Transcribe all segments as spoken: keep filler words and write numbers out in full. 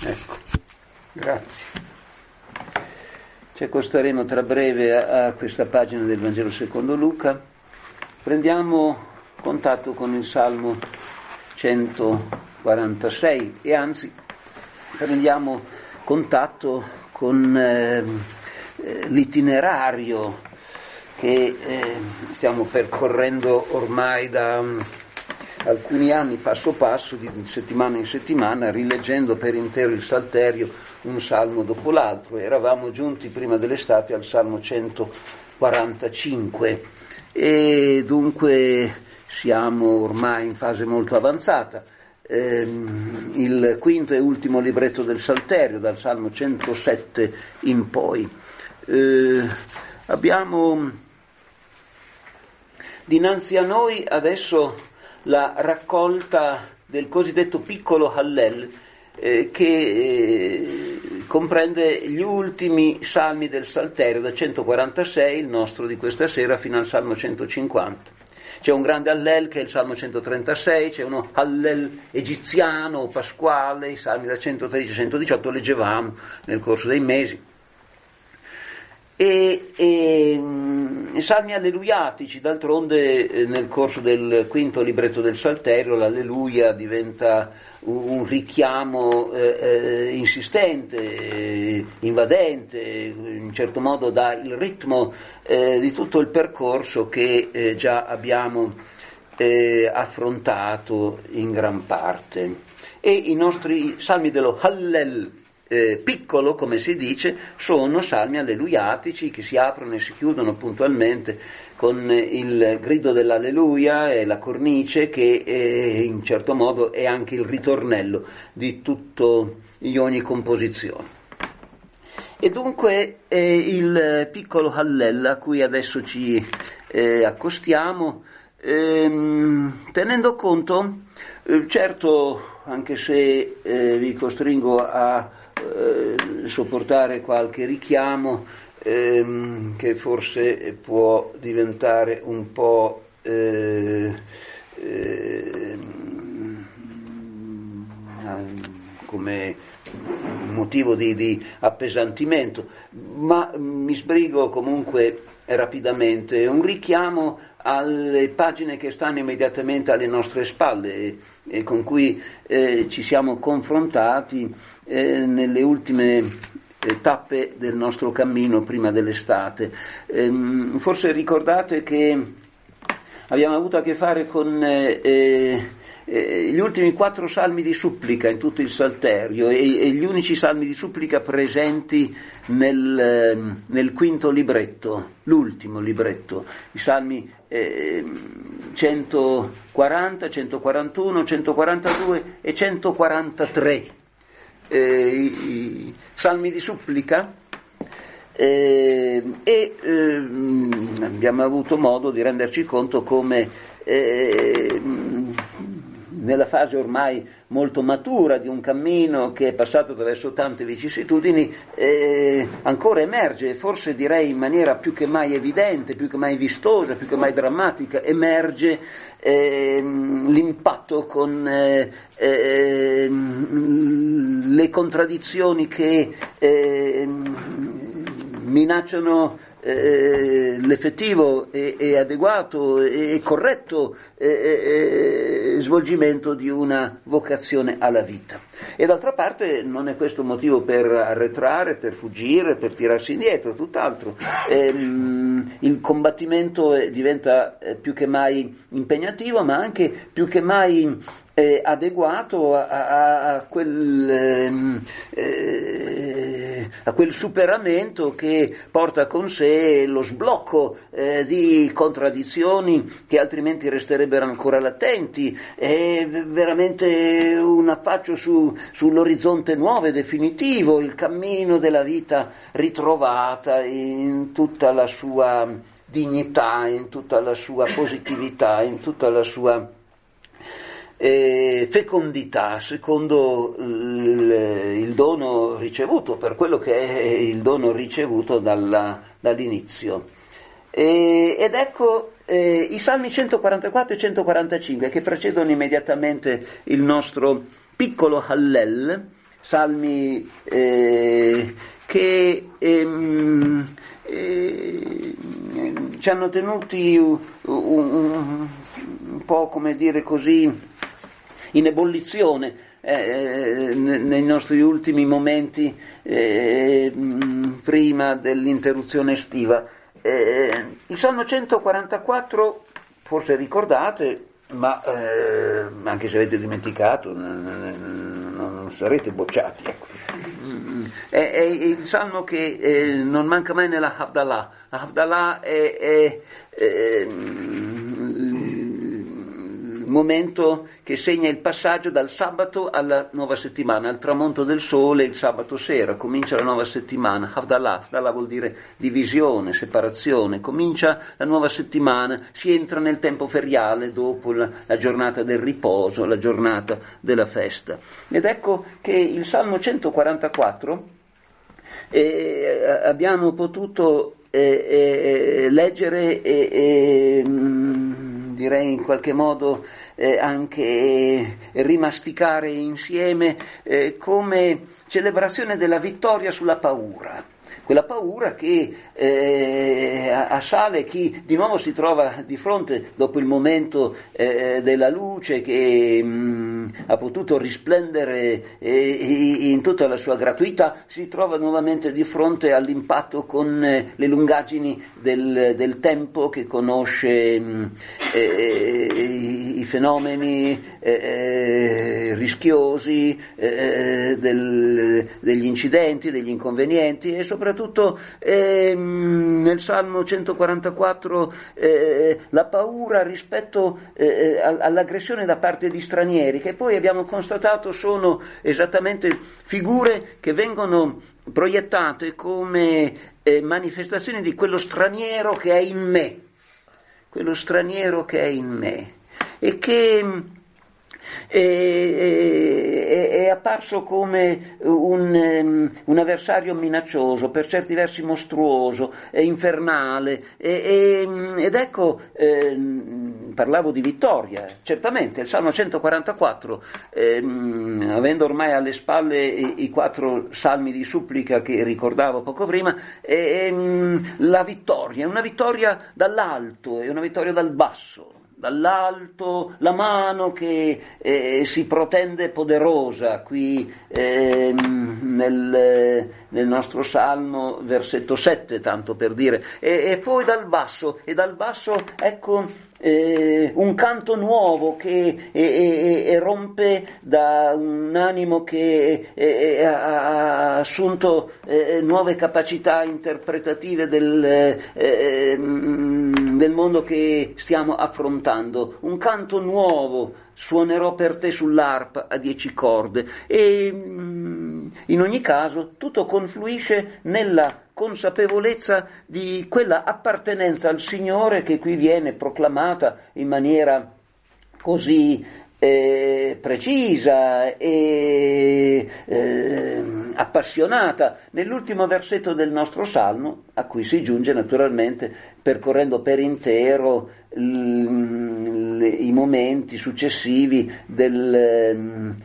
Ecco, grazie. Ci accosteremo tra breve a, a questa pagina del Vangelo secondo Luca. Prendiamo contatto con il Salmo centoquarantasei e anzi prendiamo contatto con eh, l'itinerario che eh, stiamo percorrendo ormai da um, alcuni anni, passo passo, di settimana in settimana, rileggendo per intero il Salterio, un salmo dopo l'altro. Eravamo giunti prima dell'estate al Salmo centoquarantacinque e dunque siamo ormai in fase molto avanzata. Ehm, il quinto e ultimo libretto del Salterio, dal Salmo centosette in poi. Eh, abbiamo dinanzi a noi adesso la raccolta del cosiddetto piccolo Hallel, eh, che eh, comprende gli ultimi salmi del Salterio, da centoquarantasei, il nostro di questa sera, fino al Salmo centocinquanta. C'è un grande Hallel che è il Salmo centotrentasei, c'è uno Hallel egiziano o pasquale, i salmi da centotredici a centodiciotto leggevamo nel corso dei mesi. E, e i salmi alleluiatici, d'altronde eh, nel corso del quinto libretto del Salterio l'alleluia diventa un, un richiamo eh, eh, insistente, eh, invadente, in certo modo dà il ritmo eh, di tutto il percorso che eh, già abbiamo eh, affrontato in gran parte. E i nostri salmi dello Hallel Eh, piccolo, come si dice, sono salmi alleluiatici che si aprono e si chiudono puntualmente con il grido dell'alleluia e la cornice che eh, in certo modo è anche il ritornello di tutto, di ogni composizione. E dunque eh, il piccolo Hallel a cui adesso ci eh, accostiamo, ehm, tenendo conto, eh, certo, anche se eh, vi costringo a Eh, sopportare qualche richiamo ehm, che forse può diventare un po' eh, eh, come motivo di, di appesantimento, ma mi sbrigo comunque rapidamente. Un richiamo alle pagine che stanno immediatamente alle nostre spalle e, e con cui eh, ci siamo confrontati eh, nelle ultime eh, tappe del nostro cammino prima dell'estate. Ehm, forse ricordate che abbiamo avuto a che fare con eh, eh, gli ultimi quattro salmi di supplica in tutto il Salterio e, e gli unici salmi di supplica presenti nel, nel quinto libretto, l'ultimo libretto, i salmi eh, centoquaranta, centoquarantuno, centoquarantadue e centoquarantatré, eh, i, i salmi di supplica. Eh, e eh, abbiamo avuto modo di renderci conto come eh, nella fase ormai molto matura di un cammino che è passato attraverso tante vicissitudini, eh, ancora emerge, forse direi in maniera più che mai evidente, più che mai vistosa, più che mai drammatica, emerge eh, l'impatto con eh, eh, le contraddizioni che eh, minacciano eh, l'effettivo e, e adeguato e corretto eh, eh, svolgimento di una vocazione alla vita. E d'altra parte non è questo motivo per arretrare, per fuggire, per tirarsi indietro, tutt'altro. Ehm, il combattimento diventa più che mai impegnativo, ma anche più che mai eh, adeguato a, a, a quel eh, a quel superamento che porta con sé lo sblocco eh, di contraddizioni che altrimenti resterebbero ancora latenti, è veramente un affaccio su, sull'orizzonte nuovo e definitivo, il cammino della vita ritrovata in tutta la sua dignità, in tutta la sua positività, in tutta la sua Eh, fecondità, secondo il, il dono ricevuto, per quello che è il dono ricevuto dalla, dall'inizio. E, ed ecco eh, i salmi centoquarantaquattro e centoquarantacinque che precedono immediatamente il nostro piccolo Hallel, salmi eh, che ehm, eh, ci hanno tenuti un, un, un po', come dire così, in ebollizione eh, nei nostri ultimi momenti eh, prima dell'interruzione estiva. Eh, il Salmo centoquarantaquattro, forse ricordate, ma eh, anche se avete dimenticato non, non sarete bocciati, ecco. È, è il salmo che eh, non manca mai nella Havdalah. La Havdalah è, è, è il momento che segna il passaggio dal sabato alla nuova settimana, al tramonto del sole, il sabato sera comincia la nuova settimana. Havdalah, Havdalah vuol dire divisione, separazione, comincia la nuova settimana, si entra nel tempo feriale dopo la, la giornata del riposo, la giornata della festa. Ed ecco che il Salmo centoquarantaquattro eh, abbiamo potuto eh, eh, leggere e eh, direi in qualche modo eh, anche eh, rimasticare insieme eh, come celebrazione della vittoria sulla paura. Quella paura che eh, assale chi di nuovo si trova di fronte, dopo il momento eh, della luce che mh, ha potuto risplendere eh, in tutta la sua gratuità, si trova nuovamente di fronte all'impatto con eh, le lungaggini del, del tempo, che conosce mh, eh, i, i fenomeni eh, rischiosi eh, del, degli incidenti, degli inconvenienti, e soprattutto Soprattutto eh, nel Salmo centoquarantaquattro eh, la paura rispetto eh, all'aggressione da parte di stranieri, che poi abbiamo constatato sono esattamente figure che vengono proiettate come eh, manifestazioni di quello straniero che è in me, quello straniero che è in me, e che È, è, è apparso come un, un avversario minaccioso, per certi versi mostruoso, infernale, e, e, ed ecco, eh, parlavo di vittoria, certamente il Salmo centoquarantaquattro, eh, avendo ormai alle spalle i, i quattro salmi di supplica che ricordavo poco prima, è, è, la vittoria, è una vittoria dall'alto, è una vittoria dal basso. Dall'alto la mano che eh, si protende poderosa, qui eh, nel, nel nostro Salmo, versetto sette, tanto per dire, e, e poi dal basso, e dal basso ecco eh, un canto nuovo che e, e, e rompe da un animo che e, ha assunto eh, nuove capacità interpretative del, eh, del mondo che stiamo affrontando. Un canto nuovo, suonerò per te sull'arpa a dieci corde, e in ogni caso tutto confluisce nella consapevolezza di quella appartenenza al Signore che qui viene proclamata in maniera così eh, precisa e eh, appassionata nell'ultimo versetto del nostro Salmo, a cui si giunge naturalmente percorrendo per intero l, l, i momenti successivi del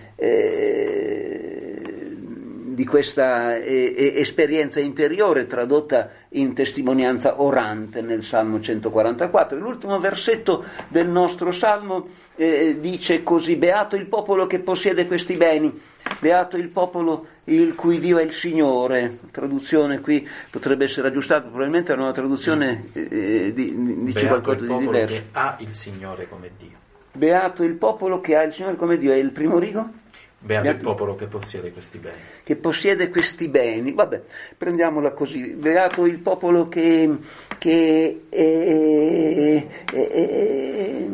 eh, di questa eh, esperienza interiore tradotta in testimonianza orante nel Salmo centoquarantaquattro. L'ultimo versetto del nostro Salmo eh, dice così: beato il popolo che possiede questi beni, beato il popolo il cui Dio è il Signore. La traduzione qui potrebbe essere aggiustata, probabilmente è una traduzione eh, di, dice beato qualcosa di diverso. Che ha il Signore come Dio. Beato il popolo che ha il Signore come Dio. È il primo rigo? Beato, beato il popolo che possiede questi beni. Che possiede questi beni, vabbè, prendiamola così. Beato il popolo che, che è, è, è,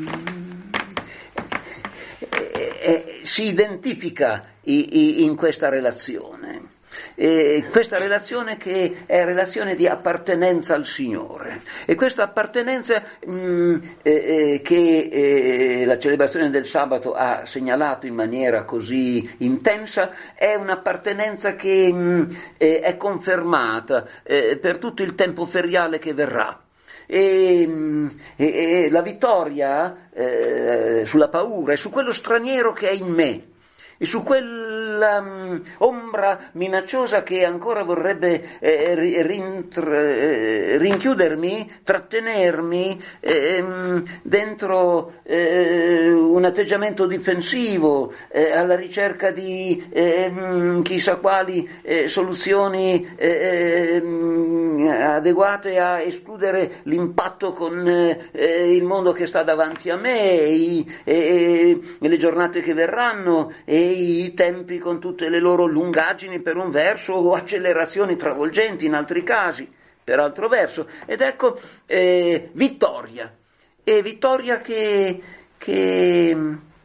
è, si identifica in questa relazione. E questa relazione che è relazione di appartenenza al Signore, e questa appartenenza mh, eh, che eh, la celebrazione del sabato ha segnalato in maniera così intensa è un'appartenenza che mh, eh, è confermata eh, per tutto il tempo feriale che verrà. E, e, e la vittoria eh, sulla paura e su quello straniero che è in me. e su quella um, ombra minacciosa che ancora vorrebbe eh, rintr- eh, rinchiudermi, trattenermi eh, dentro eh, un atteggiamento difensivo, eh, alla ricerca di eh, chissà quali eh, soluzioni eh, adeguate a escludere l'impatto con eh, il mondo che sta davanti a me, i, e, e le giornate che verranno, e i tempi con tutte le loro lungaggini per un verso, o accelerazioni travolgenti in altri casi per altro verso. Ed ecco eh, vittoria, e vittoria che, che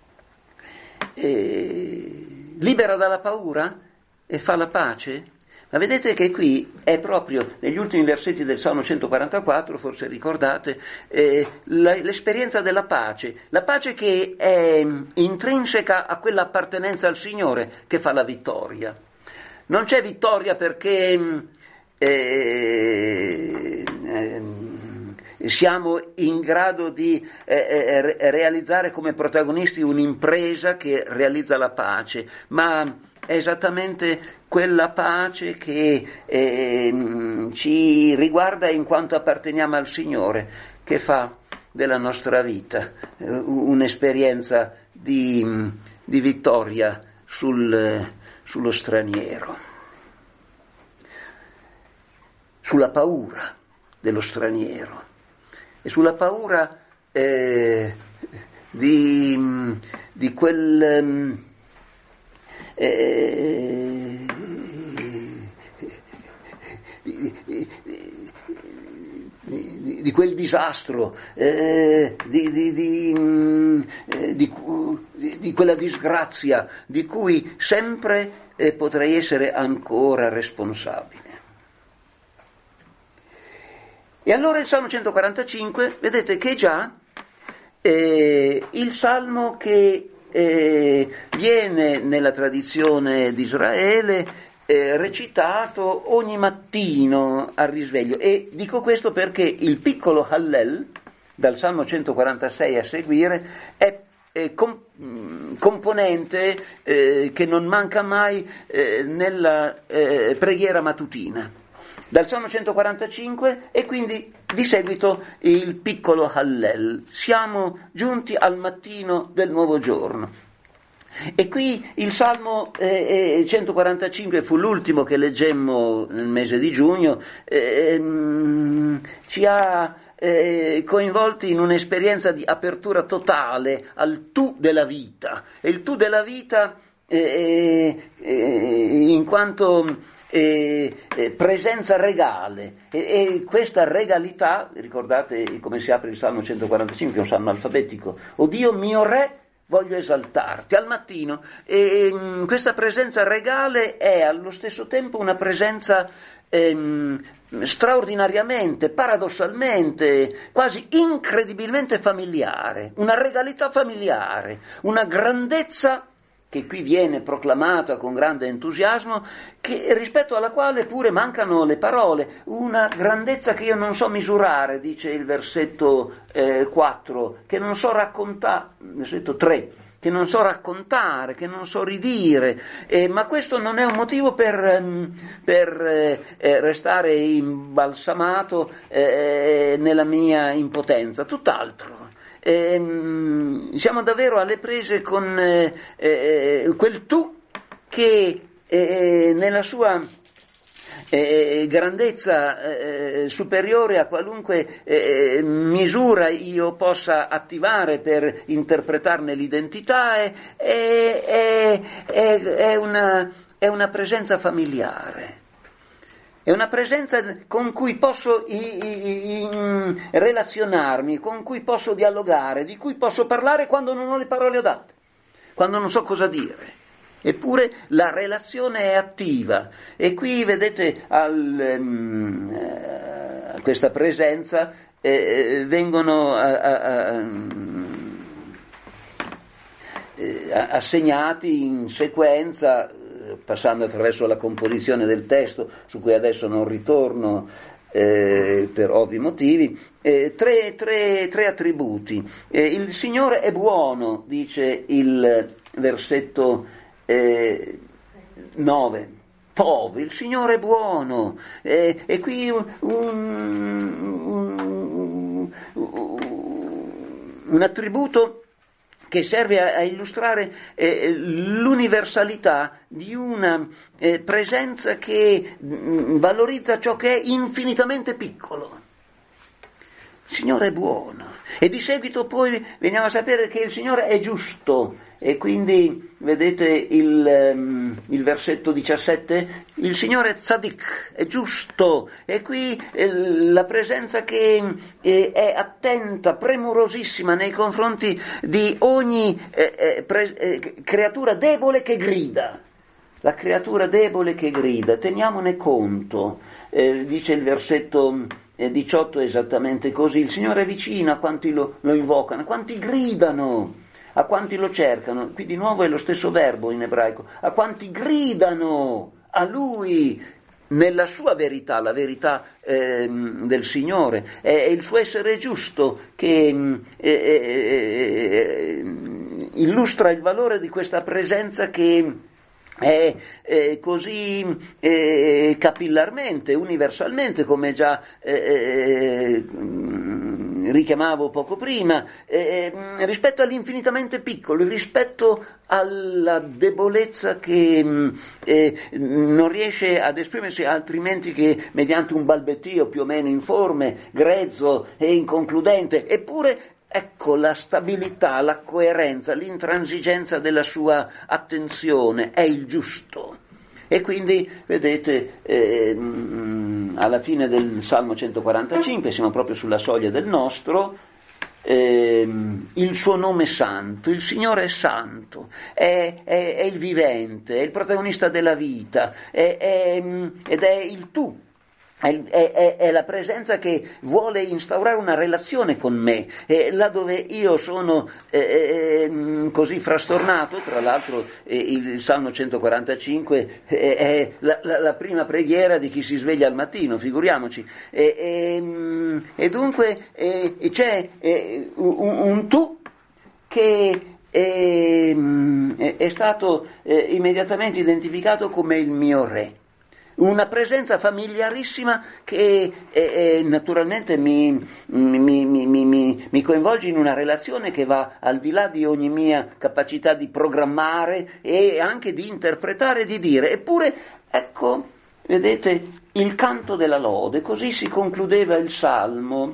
eh, libera dalla paura e fa la pace. Ma vedete che qui è proprio negli ultimi versetti del Salmo centoquarantaquattro, forse ricordate, eh, la, l'esperienza della pace, la pace che è intrinseca a quella appartenenza al Signore che fa la vittoria. Non c'è vittoria perché eh, eh, siamo in grado di eh, eh, realizzare come protagonisti un'impresa che realizza la pace, ma è esattamente quella pace che eh, ci riguarda in quanto apparteniamo al Signore, che fa della nostra vita eh, un'esperienza di, di vittoria sul, sullo straniero, sulla paura dello straniero e sulla paura eh, di, di quel... Eh, di, di, di, di quel disastro, eh, di, di, di, di, di quella disgrazia di cui sempre eh, potrei essere ancora responsabile. E allora il Salmo centoquarantacinque, vedete che è già eh, il Salmo che Eh, viene nella tradizione di Israele eh, recitato ogni mattino al risveglio, e dico questo perché il piccolo Hallel dal Salmo centoquarantasei a seguire è eh, com- componente eh, che non manca mai eh, nella eh, preghiera mattutina dal Salmo centoquarantacinque, e quindi di seguito il piccolo Hallel. Siamo giunti al mattino del nuovo giorno. E qui il Salmo eh, centoquarantacinque fu l'ultimo che leggemmo nel mese di giugno, eh, ci ha eh, coinvolti in un'esperienza di apertura totale al tu della vita. E il tu della vita eh, eh, in quanto E, e presenza regale, e, e questa regalità, ricordate come si apre il Salmo centoquarantacinque, che è un salmo alfabetico: o Dio mio Re, voglio esaltarti al mattino, e mh, questa presenza regale è allo stesso tempo una presenza ehm, straordinariamente, paradossalmente, quasi incredibilmente familiare, una regalità familiare, una grandezza che qui viene proclamata con grande entusiasmo, che, rispetto alla quale pure mancano le parole, una grandezza che io non so misurare, dice il versetto eh, quattro, che non so raccontare, versetto tre, che non so raccontare, che non so ridire, eh, ma questo non è un motivo per, per eh, restare imbalsamato eh, nella mia impotenza, tutt'altro. Eh, siamo davvero alle prese con eh, eh, quel tu che eh, nella sua eh, grandezza eh, superiore a qualunque eh, misura io possa attivare per interpretarne l'identità, è, è, è, è, una, è una presenza familiare. È una presenza con cui posso i, i, i, relazionarmi, con cui posso dialogare, di cui posso parlare quando non ho le parole adatte, quando non so cosa dire. Eppure la relazione è attiva. E qui vedete al, um, a questa presenza eh, vengono a, a, a, a, assegnati in sequenza, passando attraverso la composizione del testo, su cui adesso non ritorno eh, per ovvi motivi, eh, tre, tre, tre attributi. Eh, il Signore è buono, dice il versetto eh, nove. Tov, il Signore è buono, eh, e qui un, un, un, un attributo che serve a, a illustrare eh, l'universalità di una eh, presenza che mh, valorizza ciò che è infinitamente piccolo. Il Signore è buono. E di seguito poi veniamo a sapere che il Signore è giusto. E quindi, vedete il, um, il versetto diciassette, il Signore è tzadik, è giusto, e qui eh, la presenza che eh, è attenta, premurosissima nei confronti di ogni eh, eh, pre- eh, creatura debole che grida. La creatura debole che grida, teniamone conto, eh, dice il versetto diciotto esattamente così, il Signore è vicino a quanti lo, lo invocano, a quanti gridano, a quanti lo cercano. Qui di nuovo è lo stesso verbo in ebraico, a quanti gridano a Lui nella sua verità, la verità eh, del Signore, è, è il suo essere giusto che eh, eh, illustra il valore di questa presenza che è eh, così eh, capillarmente, universalmente, come già eh, richiamavo poco prima, eh, rispetto all'infinitamente piccolo, rispetto alla debolezza che eh, non riesce ad esprimersi altrimenti che mediante un balbettio più o meno informe, grezzo e inconcludente, eppure ecco la stabilità, la coerenza, l'intransigenza della sua attenzione, è il giusto. E quindi, vedete, eh, alla fine del Salmo centoquarantacinque, siamo proprio sulla soglia del nostro, eh, il suo nome è santo, il Signore è santo, è, è, è il vivente, è il protagonista della vita, è, è, ed è il tu. È, è, è la presenza che vuole instaurare una relazione con me, e là dove io sono eh, eh, così frastornato. Tra l'altro eh, il Salmo centoquarantacinque è, è la, la, la prima preghiera di chi si sveglia al mattino, figuriamoci, e, e, e dunque eh, c'è eh, un, un tu che è, è stato eh, immediatamente identificato come il mio re. Una presenza familiarissima che eh, eh, naturalmente mi, mi, mi, mi, mi, mi coinvolge in una relazione che va al di là di ogni mia capacità di programmare e anche di interpretare e di dire. Eppure, ecco, vedete, il canto della lode, così si concludeva il Salmo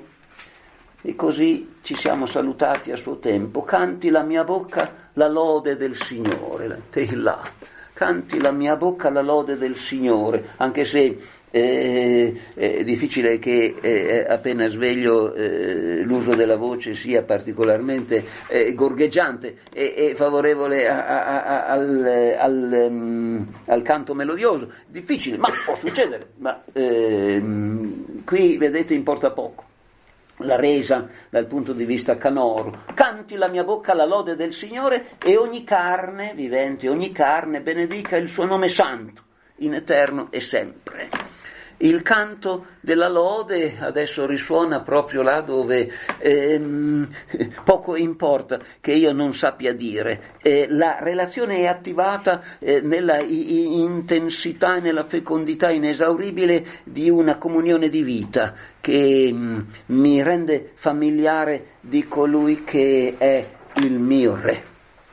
e così ci siamo salutati a suo tempo. Canti la mia bocca la lode del Signore, Tehillah. Canti la mia bocca la lode del Signore, anche se eh, è difficile che eh, appena sveglio eh, l'uso della voce sia particolarmente eh, gorgheggiante e, e favorevole a, a, a, al, al, um, al canto melodioso. Difficile, ma può succedere, ma eh, qui vedete importa poco. La resa dal punto di vista canoro, canti la mia bocca la lode del Signore e ogni carne vivente, ogni carne benedica il suo nome santo, in eterno e sempre. Il canto della lode adesso risuona proprio là dove ehm, poco importa che io non sappia dire, eh, la relazione è attivata eh, nella i- intensità e nella fecondità inesauribile di una comunione di vita che mh, mi rende familiare di colui che è il mio Re.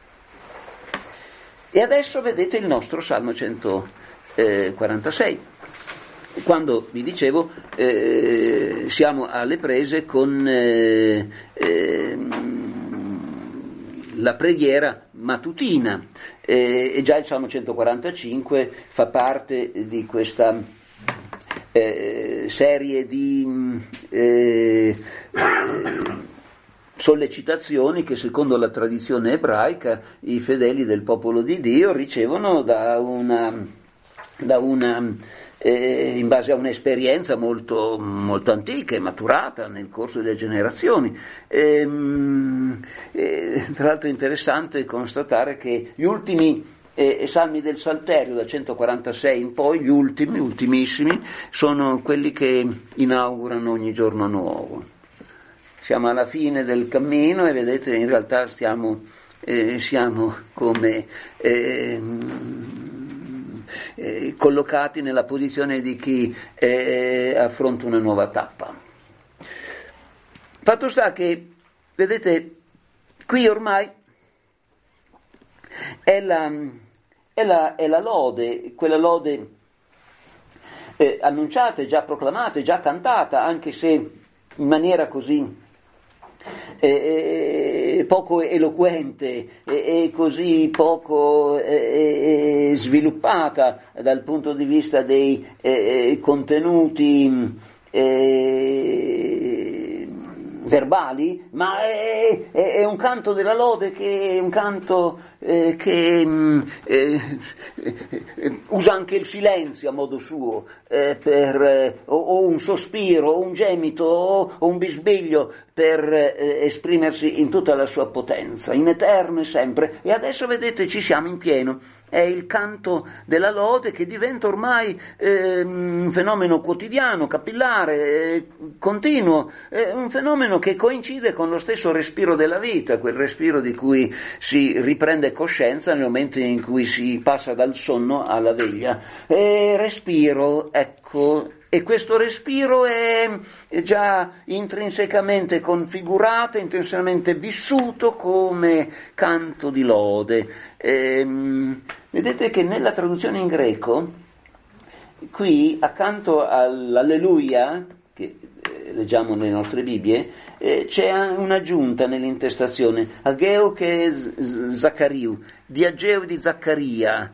E adesso vedete il nostro Salmo centoquarantasei. Quando vi dicevo eh, siamo alle prese con eh, eh, la preghiera mattutina eh, e già il Salmo centoquarantacinque fa parte di questa eh, serie di eh, sollecitazioni che secondo la tradizione ebraica i fedeli del popolo di Dio ricevono da una, da una Eh, in base a un'esperienza molto, molto antica e maturata nel corso delle generazioni. Ehm, eh, tra l'altro è interessante constatare che gli ultimi eh, salmi del Salterio, da centoquarantasei in poi, gli ultimi, ultimissimi, sono quelli che inaugurano ogni giorno nuovo. Siamo alla fine del cammino e vedete in realtà stiamo eh, siamo come eh, eh, collocati nella posizione di chi eh, affronta una nuova tappa. Fatto sta che, vedete, qui ormai è la, è la, è la lode, quella lode eh, annunciata, già proclamata, già cantata, anche se in maniera così eh, poco eloquente e eh, così poco eh, sviluppata dal punto di vista dei eh, contenuti eh, verbali, ma è, è, è un canto della lode che è un canto eh, che eh, eh, usa anche il silenzio a modo suo, eh, per, eh, o, o un sospiro, o un gemito, o, o un bisbiglio per eh, esprimersi in tutta la sua potenza, in eterno e sempre. E adesso vedete ci siamo in pieno. È il canto della lode che diventa ormai eh, un fenomeno quotidiano, capillare, eh, continuo, eh, un fenomeno che coincide con lo stesso respiro della vita, quel respiro di cui si riprende coscienza nel momento in cui si passa dal sonno alla veglia. E respiro, ecco, e questo respiro è già intrinsecamente configurato, intrinsecamente vissuto come canto di lode. Ehm, vedete che nella traduzione in greco, qui accanto all'alleluia, che eh, leggiamo nelle nostre Bibbie, eh, c'è un'aggiunta nell'intestazione, Ageo che Zaccariu, di Ageo di Zaccaria,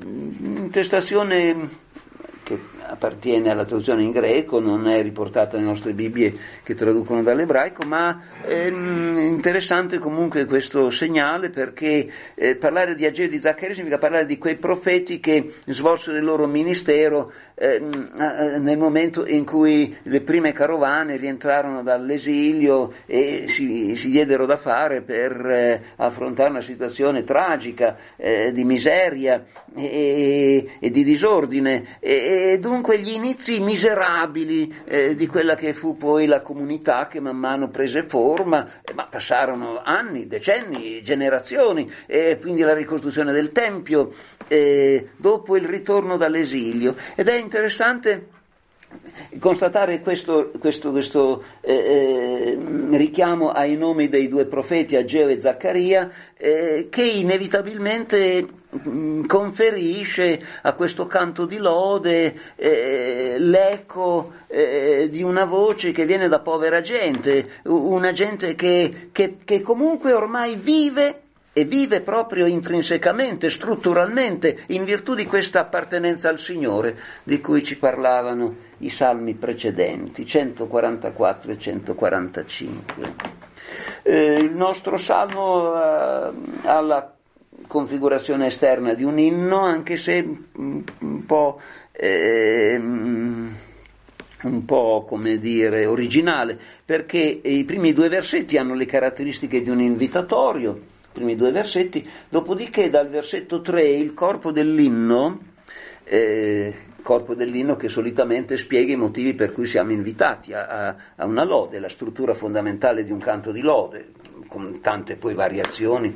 intestazione che appartiene alla traduzione in greco, non è riportata nelle nostre Bibbie che traducono dall'ebraico, ma è interessante comunque questo segnale, perché eh, parlare di Ageo di Zaccaria significa parlare di quei profeti che svolsero il loro ministero eh, nel momento in cui le prime carovane rientrarono dall'esilio e si, si diedero da fare per eh, affrontare una situazione tragica eh, di miseria e, e di disordine, e, e dunque gli inizi miserabili eh, di quella che fu poi la comunità che man mano prese forma, eh, ma passarono anni, decenni, generazioni, e quindi la ricostruzione del Tempio eh, dopo il ritorno dall'esilio. Ed è interessante constatare questo, questo, questo eh, eh, richiamo ai nomi dei due profeti Ageo e Zaccaria, eh, che inevitabilmente mh, conferisce a questo canto di lode eh, l'eco eh, di una voce che viene da povera gente, una gente che, che, che comunque ormai vive e vive proprio intrinsecamente, strutturalmente, in virtù di questa appartenenza al Signore di cui ci parlavano i salmi precedenti, centoquarantaquattro e centoquarantacinque. Eh, il nostro salmo eh, ha la configurazione esterna di un inno, anche se un, un po' eh, un po' come dire originale, perché i primi due versetti hanno le caratteristiche di un invitatorio, i primi due versetti, dopodiché dal versetto tre il corpo dell'inno, eh, corpo dell'inno che solitamente spiega i motivi per cui siamo invitati a, a, a una lode, la struttura fondamentale di un canto di lode, con tante poi variazioni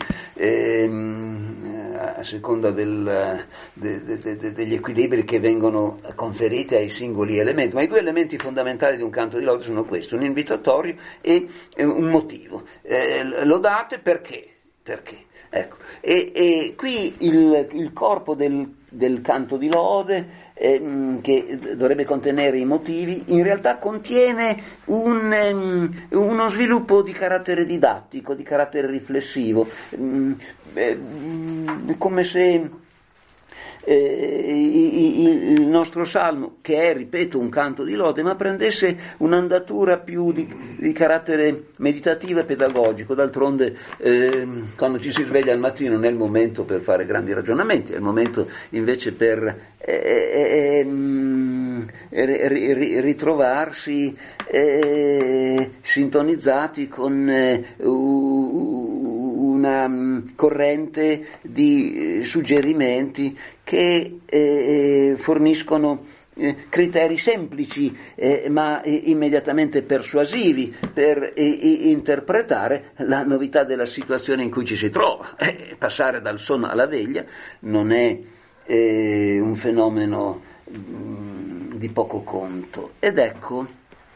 ehm, a seconda del, de, de, de, degli equilibri che vengono conferiti ai singoli elementi, ma i due elementi fondamentali di un canto di lode sono questi, un invitatorio e eh, un motivo. Eh, lodate perché? Perché? Ecco. E, e qui il, il corpo del, del canto di lode, eh, che dovrebbe contenere i motivi, in realtà contiene un, um, uno sviluppo di carattere didattico, di carattere riflessivo, um, eh, come se Eh, il nostro salmo, che è, ripeto, un canto di lode, ma prendesse un'andatura più di, di carattere meditativo e pedagogico. D'altronde eh, quando ci si sveglia al mattino non è il momento per fare grandi ragionamenti, è il momento invece per eh, eh, ritrovarsi eh, sintonizzati con eh, una corrente di suggerimenti che eh, forniscono eh, criteri semplici eh, ma eh, immediatamente persuasivi per eh, interpretare la novità della situazione in cui ci si trova. Eh, passare dal sonno alla veglia non è eh, un fenomeno mh, di poco conto. Ed ecco,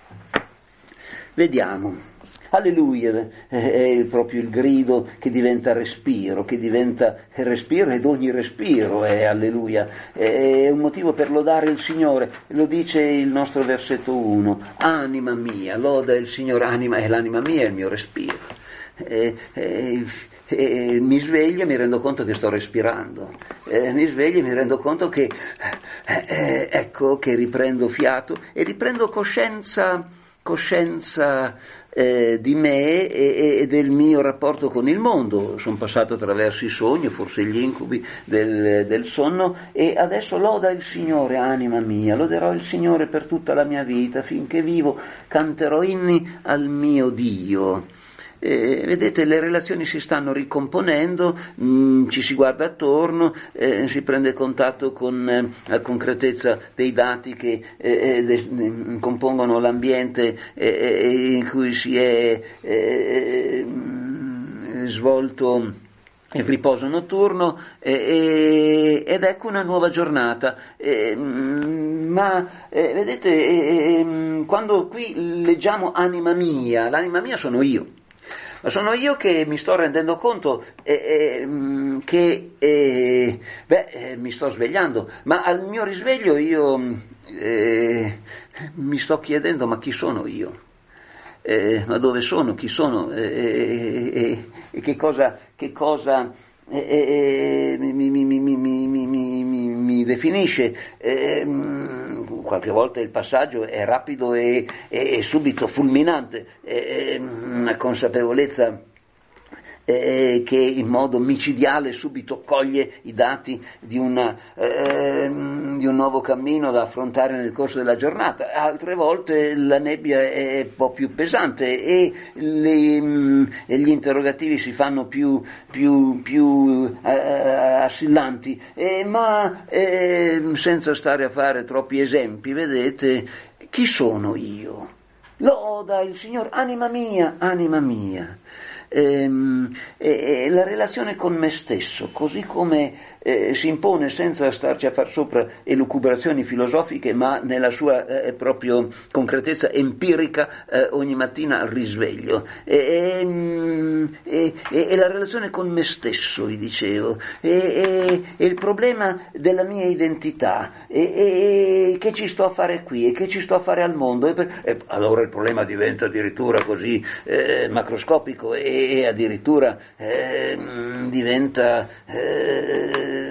vediamo. Alleluia è proprio il grido che diventa respiro, che diventa respiro, ed ogni respiro è alleluia, è un motivo per lodare il Signore. Lo dice il nostro versetto uno: anima mia, loda il Signore, anima, è l'anima mia, è il mio respiro. E, e, e, mi sveglio e mi rendo conto che sto respirando, e mi sveglio e mi rendo conto che eh, ecco che riprendo fiato e riprendo coscienza coscienza eh, di me e, e del mio rapporto con il mondo. Sono passato attraverso i sogni, forse gli incubi del, del sonno, e adesso loda il Signore, anima mia, loderò il Signore per tutta la mia vita, finché vivo canterò inni al mio Dio. Eh, vedete, le relazioni si stanno ricomponendo, mh, ci si guarda attorno, eh, si prende contatto con eh, la concretezza dei dati che eh, de- compongono l'ambiente eh, in cui si è eh, svolto il riposo notturno eh, ed ecco una nuova giornata. Eh, ma eh, vedete, eh, quando qui leggiamo anima mia, l'anima mia sono io. Ma sono io che mi sto rendendo conto eh, eh, che eh, beh, eh, mi sto svegliando, ma al mio risveglio io eh, mi sto chiedendo: ma chi sono io? Eh, ma dove sono? Chi sono? E eh, eh, eh, che cosa, che cosa eh, eh, mi, mi, mi, mi, mi, mi, mi, mi definisce? Eh, qualche volta il passaggio è rapido e, e, e subito fulminante, è una consapevolezza eh, che in modo micidiale subito coglie i dati di, una, eh, di un nuovo cammino da affrontare nel corso della giornata. Altre volte la nebbia è un po' più pesante e, le, mh, e gli interrogativi si fanno più, più, più eh, assillanti, eh, ma eh, senza stare a fare troppi esempi, vedete, chi sono io? Loda il Signore, anima mia, anima mia. Ehm, e, e la relazione con me stesso, così come eh, si impone senza starci a far sopra elucubrazioni filosofiche, ma nella sua eh, proprio concretezza empirica eh, ogni mattina al risveglio, e, e, e, e la relazione con me stesso, vi dicevo, e, e, e il problema della mia identità, e, e che ci sto a fare qui e che ci sto a fare al mondo, e per, e allora il problema diventa addirittura così eh, macroscopico e e addirittura eh, diventa eh,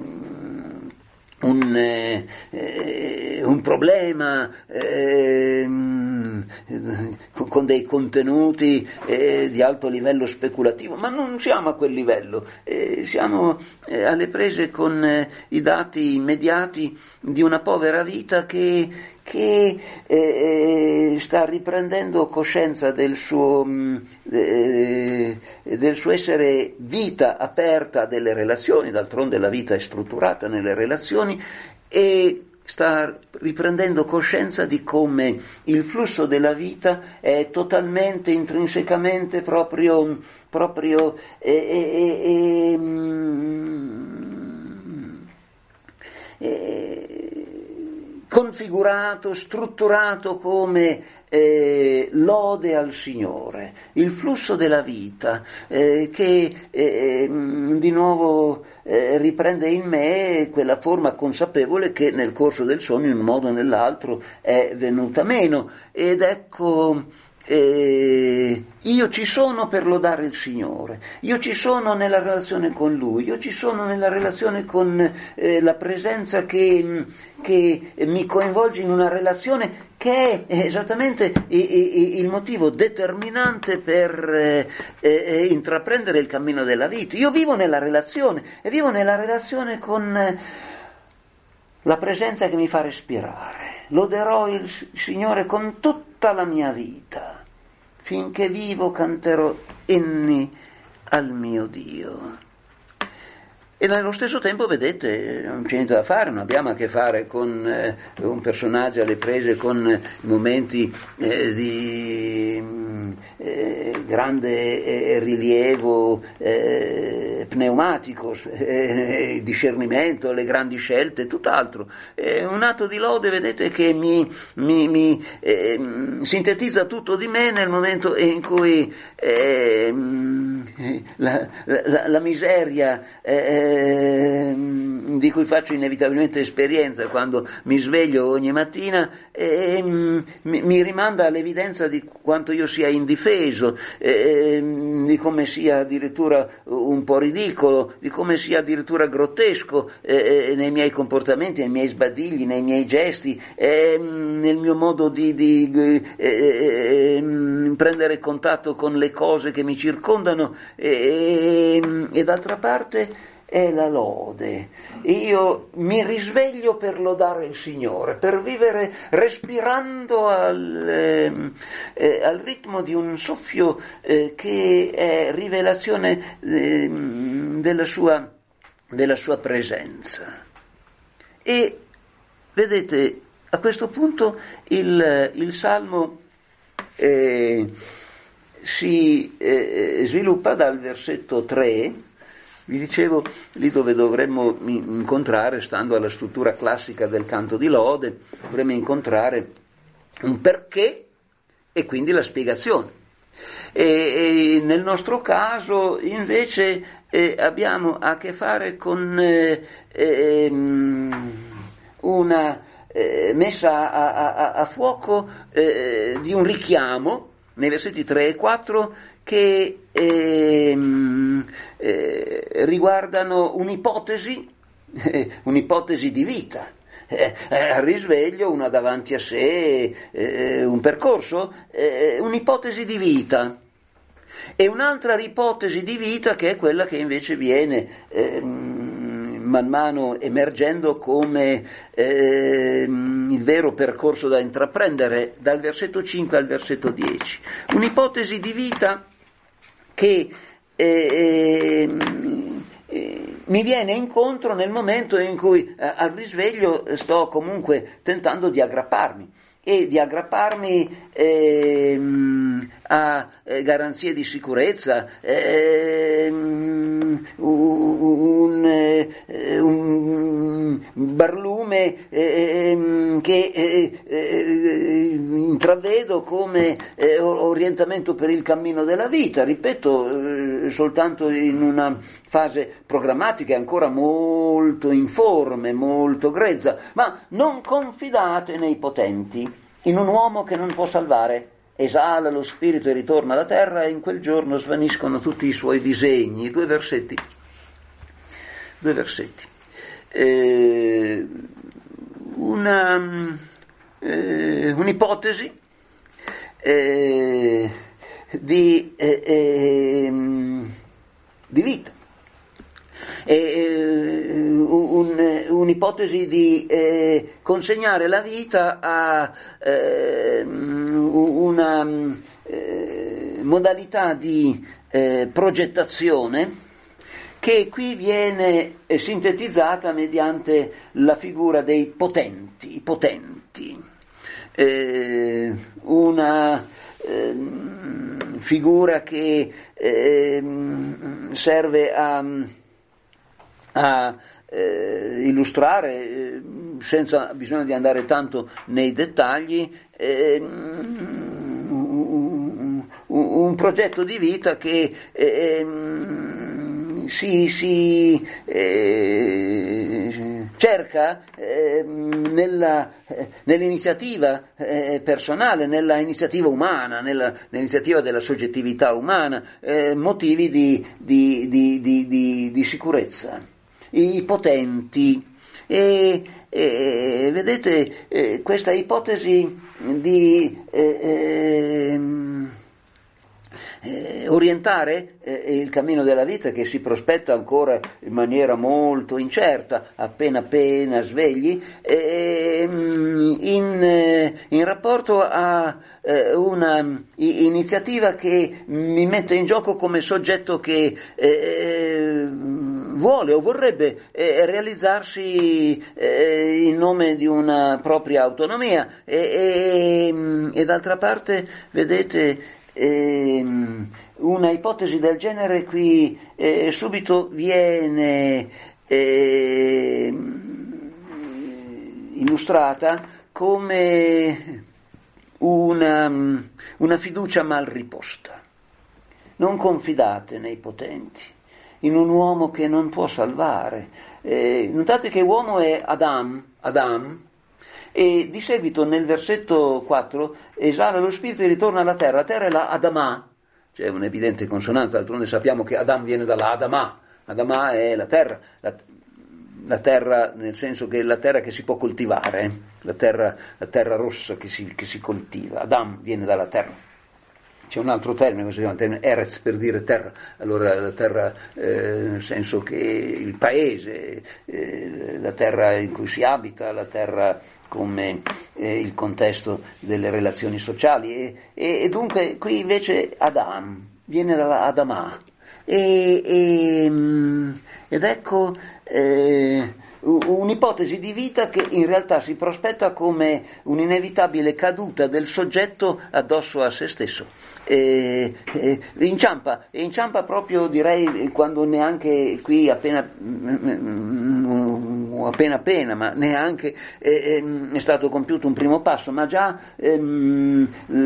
un, eh, un problema eh, con dei contenuti eh, di alto livello speculativo, ma non siamo a quel livello, eh, siamo eh, alle prese con eh, i dati immediati di una povera vita che che eh, sta riprendendo coscienza del suo, eh, del suo essere vita aperta delle relazioni. D'altronde la vita è strutturata nelle relazioni, e sta riprendendo coscienza di come il flusso della vita è totalmente, intrinsecamente proprio, proprio eh, eh, eh, eh, configurato, strutturato come eh, lode al Signore, il flusso della vita eh, che eh, di nuovo eh, riprende in me quella forma consapevole che nel corso del sogno in un modo o nell'altro è venuta meno. Ed ecco, Eh, io ci sono per lodare il Signore, io ci sono nella relazione con Lui, io ci sono nella relazione con eh, la presenza che, che mi coinvolge in una relazione che è esattamente il motivo determinante per eh, eh, intraprendere il cammino della vita. Io vivo nella relazione e vivo nella relazione con eh, la presenza che mi fa respirare. Loderò il Signore con tutta la mia vita, finché vivo canterò inni al mio Dio. E nello stesso tempo, vedete, non c'è niente da fare, non abbiamo a che fare con eh, un personaggio alle prese con momenti eh, di eh, grande eh, rilievo eh, pneumatico, eh, il discernimento, le grandi scelte, tutt'altro. È un atto di lode, vedete, che mi, mi, mi eh, sintetizza tutto di me nel momento in cui eh, la, la, la miseria eh, di cui faccio inevitabilmente esperienza quando mi sveglio ogni mattina e mi, mi rimanda all'evidenza di quanto io sia indifeso, e, di come sia addirittura un po' ridicolo, di come sia addirittura grottesco eh, nei miei comportamenti, nei miei sbadigli, nei miei gesti, eh, nel mio modo di, di eh, eh, prendere contatto con le cose che mi circondano e, e d'altra parte è la lode. Io mi risveglio per lodare il Signore, per vivere respirando al, eh, eh, al ritmo di un soffio eh, che è rivelazione eh, della sua, della sua presenza. E vedete, a questo punto il, il Salmo eh, si eh, sviluppa dal versetto tre. Vi dicevo, lì dove dovremmo incontrare, stando alla struttura classica del canto di lode, dovremmo incontrare un perché e quindi la spiegazione. E, e nel nostro caso, invece, eh, abbiamo a che fare con eh, eh, una eh, messa a, a, a fuoco eh, di un richiamo, nei versetti tre e quattro, che ehm, eh, riguardano un'ipotesi, eh, un'ipotesi di vita. Eh, al risveglio uno ha davanti a sé eh, un percorso, eh, un'ipotesi di vita. E un'altra ipotesi di vita che è quella che invece viene eh, man mano emergendo come eh, il vero percorso da intraprendere dal versetto cinque al versetto dieci. Un'ipotesi di vita che eh, eh, mi viene incontro nel momento in cui eh, al risveglio sto comunque tentando di aggrapparmi e di aggrapparmi eh, a eh, garanzie di sicurezza, eh, un, eh, un barlume eh, che eh, eh, intravedo come eh, orientamento per il cammino della vita, ripeto, eh, soltanto in una fase programmatica ancora molto informe, molto grezza, ma non confidate nei potenti, in un uomo che non può salvare. Esala lo spirito e ritorna alla terra, e in quel giorno svaniscono tutti i suoi disegni. Due versetti. Due versetti. Eh, una, eh, un'ipotesi eh, di, eh, eh, di vita. Eh, un, un'ipotesi di eh, consegnare la vita a eh, una eh, modalità di eh, progettazione che qui viene eh, sintetizzata mediante la figura dei potenti, i potenti, eh, una eh, figura che eh, serve a a eh, illustrare, eh, senza bisogno di andare tanto nei dettagli, eh, un, un progetto di vita che eh, si, si eh, cerca eh, nella, eh, nell'iniziativa eh, personale, nella iniziativa umana, nella, nell'iniziativa della soggettività umana, eh, motivi di, di, di, di, di, di sicurezza. I potenti, e, e vedete eh, questa ipotesi di eh, eh, orientare eh, il cammino della vita, che si prospetta ancora in maniera molto incerta, appena appena svegli, eh, in, in rapporto a eh, una iniziativa che mi mette in gioco come soggetto che eh, vuole o vorrebbe eh, realizzarsi eh, in nome di una propria autonomia e, e, e d'altra parte, vedete, eh, una ipotesi del genere qui eh, subito viene eh, illustrata come una, una fiducia mal riposta. Non confidate nei potenti, in un uomo che non può salvare. Eh, notate che uomo è Adam, Adam, e di seguito nel versetto quattro esala lo spirito e ritorna alla terra. La terra è la Adamà, c'è un'evidente consonante, d'altronde sappiamo che Adam viene dalla Adamà, Adamà è la terra, la, la terra nel senso che è la terra che si può coltivare, eh? la, terra, la terra rossa che si, che si coltiva, Adam viene dalla terra. C'è un altro termine, questo si chiama termine Eretz, per dire terra, allora la terra eh, nel senso che il paese, eh, la terra in cui si abita, la terra come eh, il contesto delle relazioni sociali e, e, e dunque qui invece Adam viene dalla Adamà e, e, ed ecco eh, un'ipotesi di vita che in realtà si prospetta come un'inevitabile caduta del soggetto addosso a se stesso. E, e, inciampa, e inciampa proprio direi quando neanche qui appena appena appena ma neanche eh, è stato compiuto un primo passo, ma già ehm,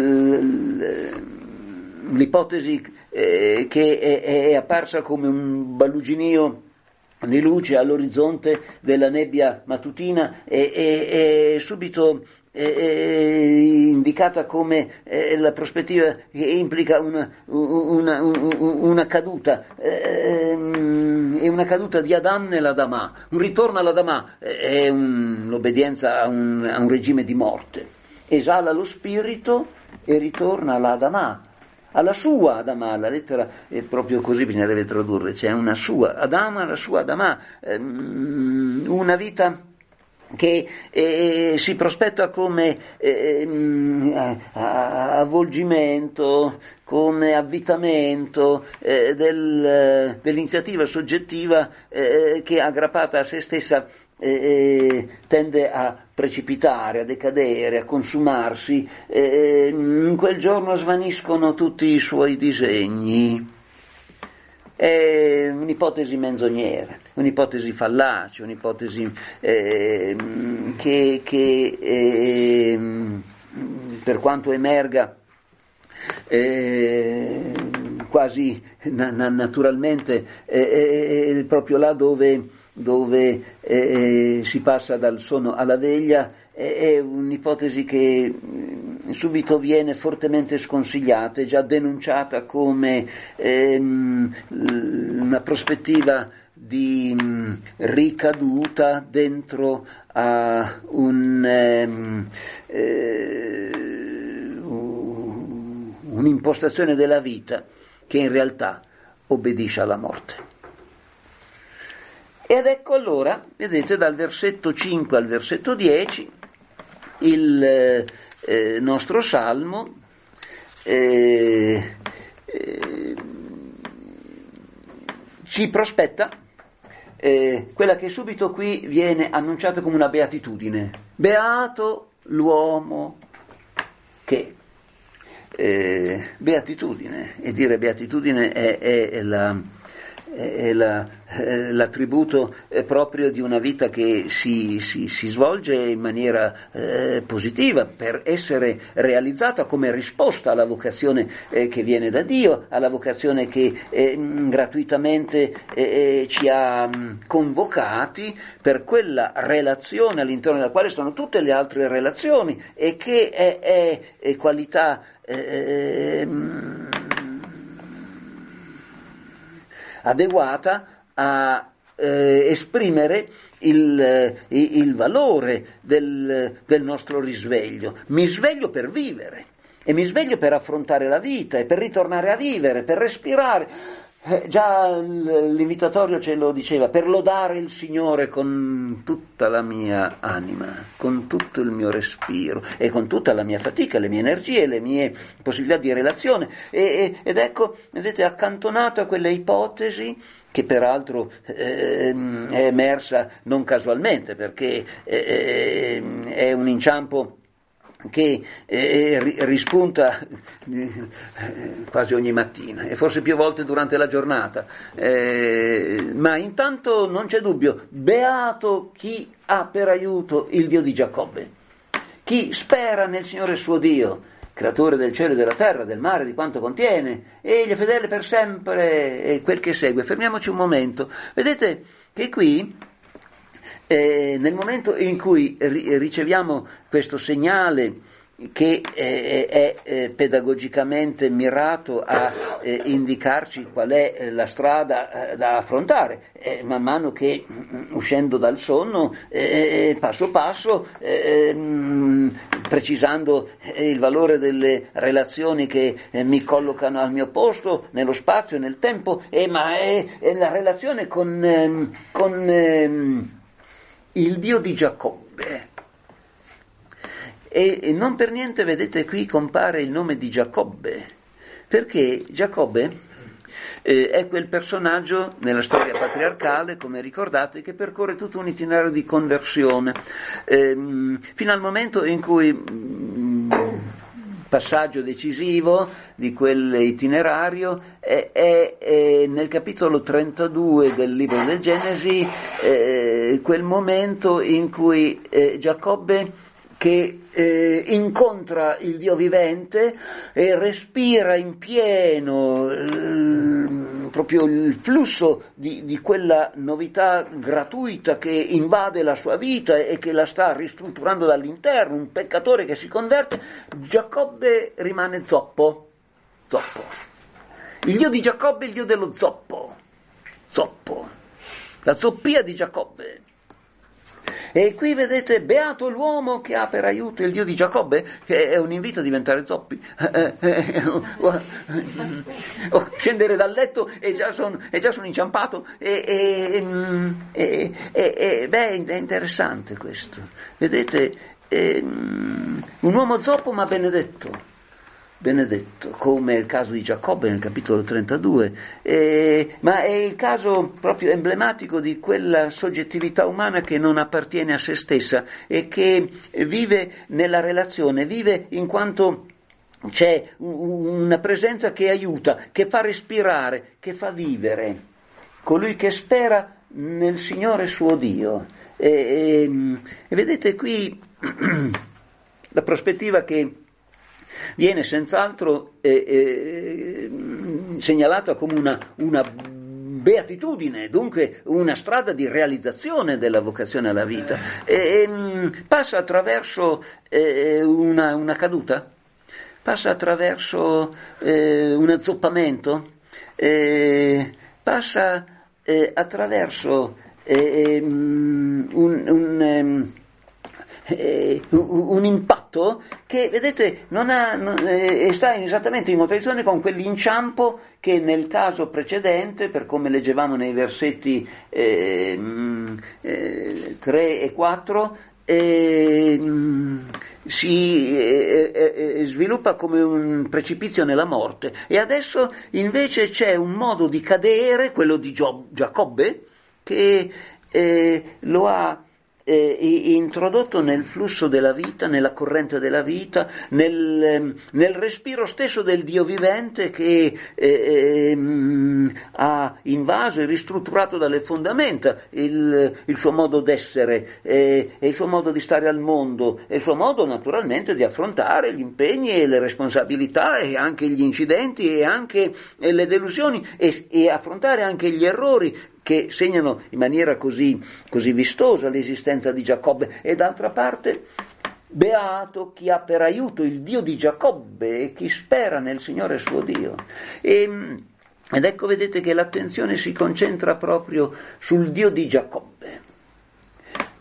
l'ipotesi eh, che è, è apparsa come un baluginio di luce all'orizzonte della nebbia mattutina è, è, è subito è, è indicata come è, la prospettiva che implica una, una, una caduta, è, è una caduta di Adam nell'Adamà, un ritorno all'Adamà, è un, l'obbedienza a un, a un regime di morte, esala lo spirito e ritorna all'Adamà, alla sua Adamà, la lettera è proprio così, bisognerebbe tradurre, c'è una sua Adama, la sua Adamà, ehm, una vita che eh, si prospetta come eh, avvolgimento, come avvitamento eh, del, dell'iniziativa soggettiva eh, che aggrappata a se stessa eh, tende a precipitare, a decadere, a consumarsi. Eh, in quel giorno svaniscono tutti i suoi disegni. È un'ipotesi menzognera, un'ipotesi fallace, un'ipotesi eh, che, che eh, per quanto emerga eh, quasi na- naturalmente eh, eh, proprio là dove, dove eh, si passa dal sonno alla veglia, è un'ipotesi che subito viene fortemente sconsigliata, è già denunciata come ehm, una prospettiva di mh, ricaduta dentro a un, ehm, eh, un'impostazione della vita che in realtà obbedisce alla morte. Ed ecco allora, vedete, dal versetto cinque al versetto dieci, il eh, nostro salmo eh, eh, ci prospetta eh, quella che subito qui viene annunciata come una beatitudine. Beato l'uomo che... Eh, beatitudine, e dire beatitudine è, è la... è la, eh, l'attributo eh, proprio di una vita che si, si, si svolge in maniera eh, positiva per essere realizzata come risposta alla vocazione eh, che viene da Dio, alla vocazione che eh, gratuitamente eh, ci ha mh, convocati per quella relazione all'interno della quale sono tutte le altre relazioni e che è, è, è qualità eh, mh, adeguata a eh, esprimere il, il valore del, del nostro risveglio. Mi sveglio per vivere e mi sveglio per affrontare la vita e per ritornare a vivere, per respirare. Eh, già l'invitatorio ce lo diceva, per lodare il Signore con tutta la mia anima, con tutto il mio respiro e con tutta la mia fatica, le mie energie, le mie possibilità di relazione. E, e, ed ecco, vedete, accantonata quella ipotesi che peraltro eh, è emersa non casualmente, perché eh, è un inciampo che eh, rispunta eh, quasi ogni mattina e forse più volte durante la giornata, eh, ma intanto non c'è dubbio, beato chi ha per aiuto il Dio di Giacobbe, chi spera nel Signore suo Dio, creatore del cielo e della terra, del mare, di quanto contiene, egli è fedele per sempre e quel che segue. Fermiamoci un momento, vedete che qui Eh, nel momento in cui ri- riceviamo questo segnale che eh, è eh, pedagogicamente mirato a eh, indicarci qual è eh, la strada eh, da affrontare, eh, man mano che mh, uscendo dal sonno, eh, passo passo, eh, mh, precisando eh, il valore delle relazioni che eh, mi collocano al mio posto, nello spazio, nel tempo, eh, ma è, è la relazione con, eh, con eh, il Dio di Giacobbe. E, e non per niente, vedete, qui compare il nome di Giacobbe, perché Giacobbe eh, è quel personaggio nella storia patriarcale, come ricordate, che percorre tutto un itinerario di conversione, ehm, fino al momento in cui, mh, passaggio decisivo di quell'itinerario è, è, è nel capitolo trentadue del libro del Genesi, eh, quel momento in cui eh, Giacobbe, che eh, incontra il Dio vivente e respira in pieno eh, proprio il flusso di, di quella novità gratuita che invade la sua vita e che la sta ristrutturando dall'interno, un peccatore che si converte. Giacobbe rimane zoppo, zoppo. Il Dio di Giacobbe è il Dio dello zoppo, zoppo, la zoppia di Giacobbe. E qui vedete, beato l'uomo che ha per aiuto il Dio di Giacobbe, che è un invito a diventare zoppi, o scendere dal letto e già sono son inciampato, e, e, e, e, e beh, è interessante questo, vedete, è, un uomo zoppo ma benedetto, benedetto, come è il caso di Giacobbe nel capitolo trentadue, eh, ma è il caso proprio emblematico di quella soggettività umana che non appartiene a se stessa e che vive nella relazione, vive in quanto c'è una presenza che aiuta, che fa respirare, che fa vivere, colui che spera nel Signore suo Dio. E, e, e vedete qui la prospettiva che viene senz'altro eh, eh, segnalata come una, una beatitudine, dunque una strada di realizzazione della vocazione alla vita. E, e, passa attraverso eh, una, una caduta, passa attraverso eh, un azzoppamento, eh, passa eh, attraverso eh, un, un Eh, un impatto che, vedete, non ha, non, eh, sta esattamente in contraddizione con quell'inciampo che nel caso precedente, per come leggevamo nei versetti eh, eh, tre e quattro, eh, si eh, eh, sviluppa come un precipizio nella morte, e adesso invece c'è un modo di cadere, quello di Gio- Giacobbe, che eh, lo ha Eh, introdotto nel flusso della vita, nella corrente della vita, nel, nel respiro stesso del Dio vivente che eh, eh, ha invaso e ristrutturato dalle fondamenta il, il suo modo d'essere eh, e il suo modo di stare al mondo e il suo modo naturalmente di affrontare gli impegni e le responsabilità e anche gli incidenti e anche eh, le delusioni e, e affrontare anche gli errori che segnano in maniera così, così vistosa l'esistenza di Giacobbe. E d'altra parte, beato chi ha per aiuto il Dio di Giacobbe e chi spera nel Signore suo Dio. E, ed ecco, vedete che l'attenzione si concentra proprio sul Dio di Giacobbe.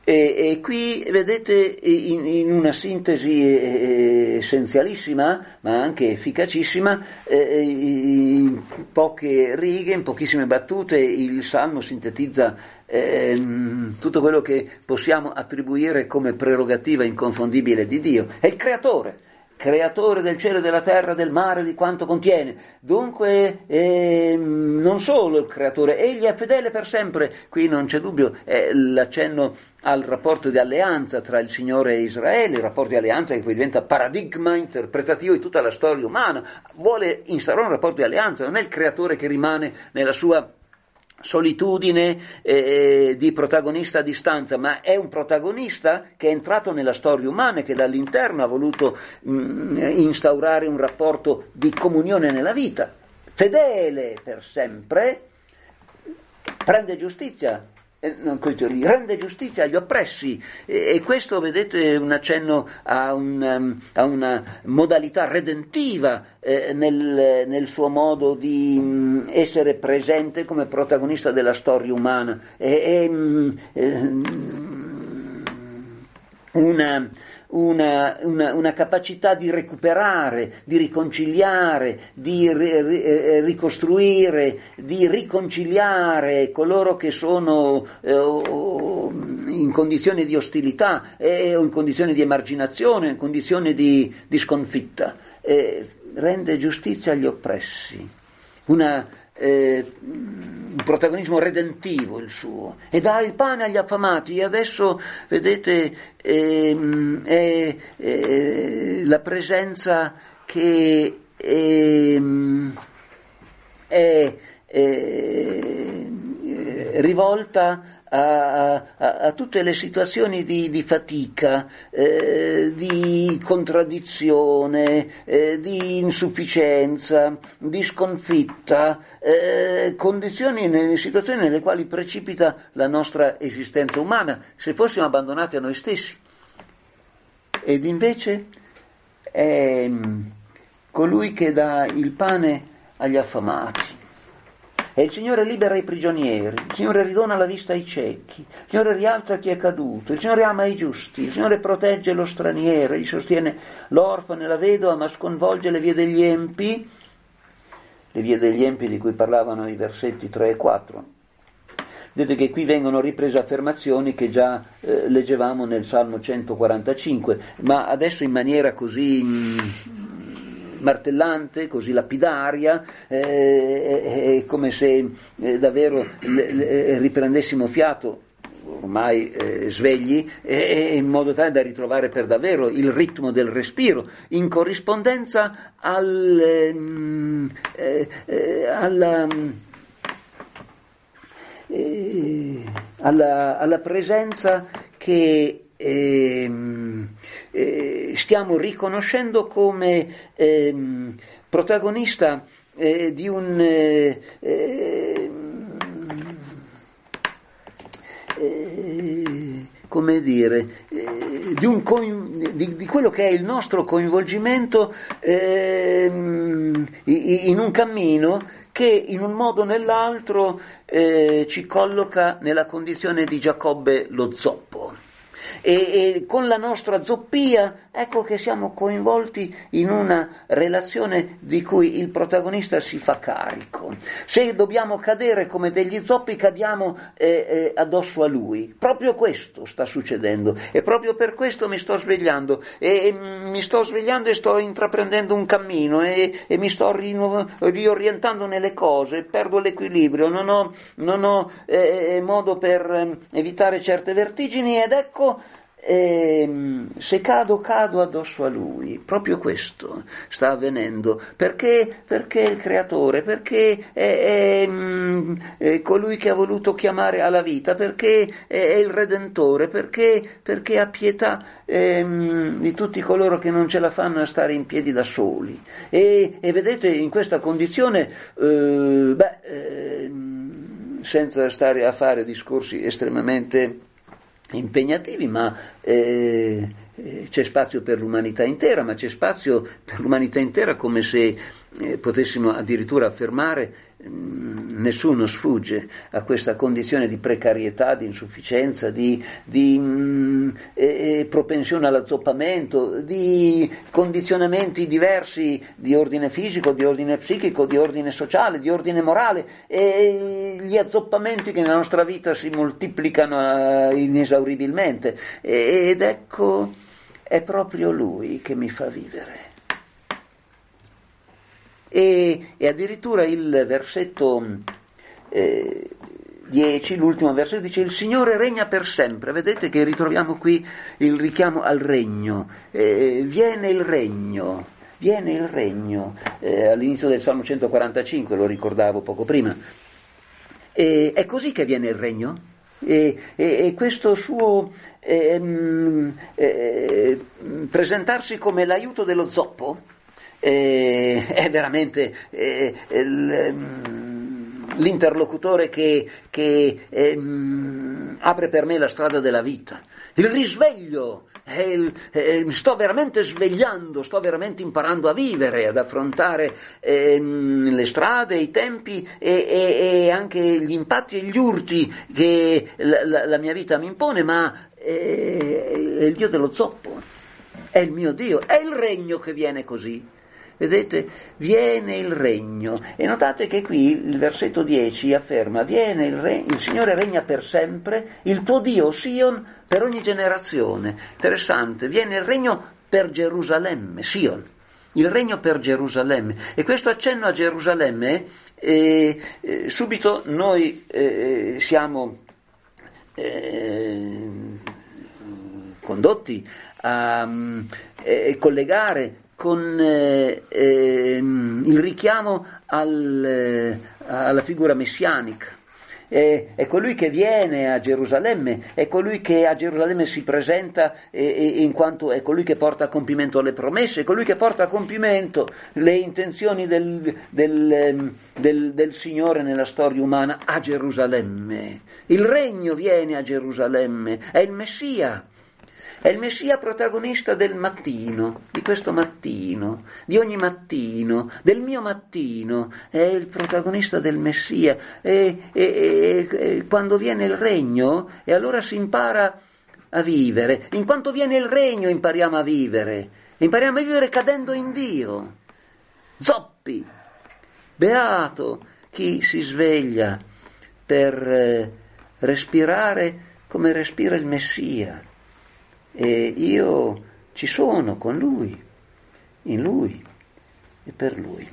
E, e qui vedete in, in una sintesi essenzialissima, ma anche efficacissima, eh, in poche righe, in pochissime battute, il Salmo sintetizza eh, tutto quello che possiamo attribuire come prerogativa inconfondibile di Dio. È il creatore. Creatore del cielo e della terra, del mare, di quanto contiene. Dunque, eh, non solo il creatore, egli è fedele per sempre. Qui non c'è dubbio, è l'accenno al rapporto di alleanza tra il Signore e Israele, il rapporto di alleanza che poi diventa paradigma interpretativo di tutta la storia umana. Vuole instaurare un rapporto di alleanza, non è il creatore che rimane nella sua solitudine eh, di protagonista a distanza, ma è un protagonista che è entrato nella storia umana e che dall'interno ha voluto mh, instaurare un rapporto di comunione nella vita. Fedele per sempre, prende giustizia, eh, rende giustizia agli oppressi, e, e questo, vedete, è un accenno a, un, a una modalità redentiva eh, nel, nel suo modo di mh, essere presente come protagonista della storia umana. È, è mh, una Una, una, una capacità di recuperare, di riconciliare, di ri, ri, ricostruire, di riconciliare coloro che sono eh, in condizioni di ostilità eh, o in condizioni di emarginazione, in condizioni di, di sconfitta. Eh, rende giustizia agli oppressi. Una Eh, un protagonismo redentivo il suo, e dà il pane agli affamati. E adesso vedete ehm, è, è la presenza che ehm, è, è rivolta A, a, a tutte le situazioni di, di fatica, eh, di contraddizione, eh, di insufficienza, di sconfitta, eh, condizioni, nelle situazioni nelle quali precipita la nostra esistenza umana, se fossimo abbandonati a noi stessi. Ed invece è colui che dà il pane agli affamati. E il Signore libera i prigionieri, il Signore ridona la vista ai ciechi, il Signore rialza chi è caduto, il Signore ama i giusti, il Signore protegge lo straniero, gli sostiene l'orfano e la vedova, ma sconvolge le vie degli empi, le vie degli empi di cui parlavano i versetti tre e quattro. Vedete che qui vengono riprese affermazioni che già eh, leggevamo nel Salmo centoquarantacinque, ma adesso in maniera così mh, martellante, così lapidaria, eh, è come se eh, davvero le, le, riprendessimo fiato, ormai eh, svegli, eh, in modo tale da ritrovare per davvero il ritmo del respiro, in corrispondenza al, eh, eh, alla, eh, alla, alla presenza che Eh, eh, stiamo riconoscendo come eh, protagonista eh, di un eh, eh, eh, come dire eh, di, un coin- di, di quello che è il nostro coinvolgimento eh, in un cammino che in un modo o nell'altro eh, ci colloca nella condizione di Giacobbe lo zoppo. E, e con la nostra zoppia, ecco che siamo coinvolti in una relazione di cui il protagonista si fa carico. Se dobbiamo cadere come degli zoppi, cadiamo eh, eh, addosso a lui. Proprio questo sta succedendo, e proprio per questo mi sto svegliando, e, e mi sto svegliando e sto intraprendendo un cammino, e, e mi sto rinno, riorientando nelle cose, perdo l'equilibrio, non ho, non ho eh, modo per eh, evitare certe vertigini, ed ecco, E, se cado, cado addosso a lui. Proprio questo sta avvenendo. Perché? Perché è il creatore, perché è, è, è colui che ha voluto chiamare alla vita, perché è, è il redentore, perché, perché ha pietà è, di tutti coloro che non ce la fanno a stare in piedi da soli. E, e vedete, in questa condizione, eh, beh, eh, senza stare a fare discorsi estremamente impegnativi, ma eh, c'è spazio per l'umanità intera, ma c'è spazio per l'umanità intera come se eh, potessimo addirittura affermare mh, nessuno sfugge a questa condizione di precarietà, di insufficienza, di, di mh, eh, propensione all'azzoppamento, di condizionamenti diversi di ordine fisico, di ordine psichico, di ordine sociale, di ordine morale, e gli azzoppamenti che nella nostra vita si moltiplicano uh, inesauribilmente, ed ecco, è proprio Lui che mi fa vivere. E, e addirittura il versetto eh, dieci, l'ultimo versetto, dice: il Signore regna per sempre. Vedete che ritroviamo qui il richiamo al regno. Eh, viene il regno, viene il regno. Eh, all'inizio del Salmo centoquarantacinque, lo ricordavo poco prima. E, è così che viene il regno? E, e, e questo suo eh, eh, presentarsi come l'aiuto dello zoppo Eh, è veramente eh, l'interlocutore che, che eh, apre per me la strada della vita. Il risveglio, è il, eh, sto veramente svegliando, sto veramente imparando a vivere, ad affrontare eh, le strade, i tempi e, e, e anche gli impatti e gli urti che la, la, la mia vita mi impone, ma eh, è il Dio dello zoppo, è il mio Dio, è il regno che viene così. Vedete, viene il regno, e notate che qui il versetto dieci afferma: viene il, re, il Signore regna per sempre, il tuo Dio Sion per ogni generazione. Interessante, viene il regno per Gerusalemme, Sion, il regno per Gerusalemme. E questo accenno a Gerusalemme, eh, eh, subito noi eh, siamo eh, condotti a eh, collegare con eh, eh, il richiamo al, eh, alla figura messianica. Eh, è colui che viene a Gerusalemme, è colui che a Gerusalemme si presenta eh, eh, in quanto è colui che porta a compimento le promesse, è colui che porta a compimento le intenzioni del, del, del, del Signore nella storia umana a Gerusalemme. Il regno viene a Gerusalemme, è il Messia. È il Messia protagonista del mattino, di questo mattino, di ogni mattino, del mio mattino, è il protagonista del Messia. E, e, e, e quando viene il regno, e allora si impara a vivere. In quanto viene il regno impariamo a vivere, impariamo a vivere cadendo in Dio. Zoppi, beato chi si sveglia per eh, respirare come respira il Messia. E io ci sono con Lui, in Lui e per Lui.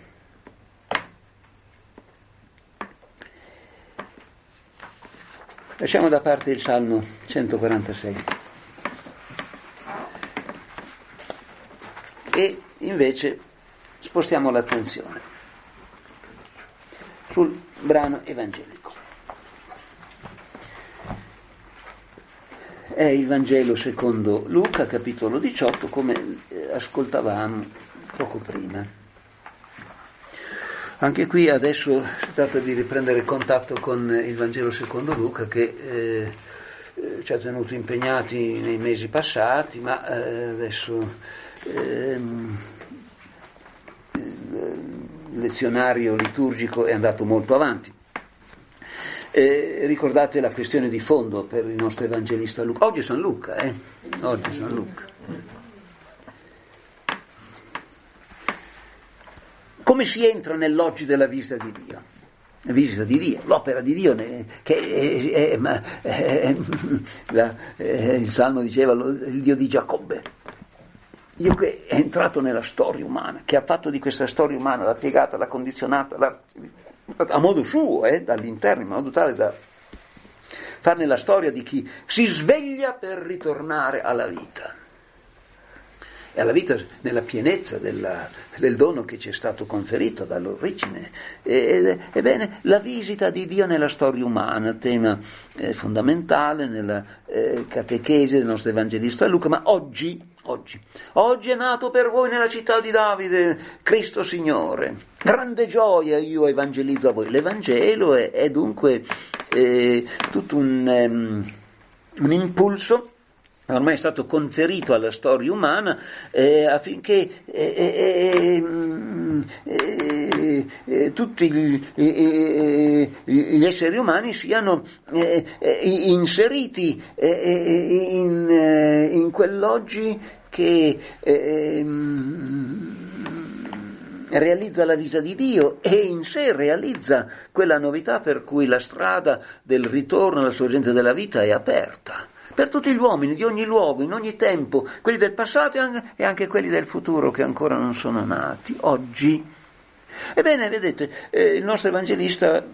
Lasciamo da parte il Salmo centoquarantasei e invece spostiamo l'attenzione sul brano evangelico. È il Vangelo secondo Luca, capitolo diciotto, come ascoltavamo poco prima. Anche qui adesso si tratta di riprendere contatto con il Vangelo secondo Luca, che eh, ci ha tenuto impegnati nei mesi passati, ma eh, adesso eh, il lezionario liturgico è andato molto avanti. Eh, ricordate la questione di fondo per il nostro evangelista Luca. Oggi San Luca, eh? Oggi San Luca. Come si entra nell'oggi della visita di Dio? La visita di Dio, l'opera di Dio, che è, è, è, è, la, è, il Salmo diceva il Dio di Giacobbe. Dio che è entrato nella storia umana, che ha fatto di questa storia umana, l'ha piegata, l'ha condizionata, l'ha a modo suo, eh, dall'interno, in modo tale da farne la storia di chi si sveglia per ritornare alla vita, e alla vita nella pienezza della, del dono che ci è stato conferito dall'origine. E, ebbene, la visita di Dio nella storia umana, tema eh, fondamentale nella eh, catechesi del nostro evangelista Luca. Ma oggi Oggi. Oggi è nato per voi nella città di Davide Cristo Signore. Grande gioia, io evangelizzo a voi. L'Evangelo è, è dunque eh, tutto un, um, un impulso ormai è stato conferito alla storia umana eh, affinché eh, eh, eh, eh, tutti gli, eh, gli esseri umani siano eh, eh, inseriti eh, in, eh, in quell'oggi che eh, realizza la vita di Dio e in sé realizza quella novità per cui la strada del ritorno alla sorgente della vita è aperta per tutti gli uomini di ogni luogo, in ogni tempo, quelli del passato e anche quelli del futuro che ancora non sono nati, oggi. Ebbene, vedete, eh, il nostro evangelista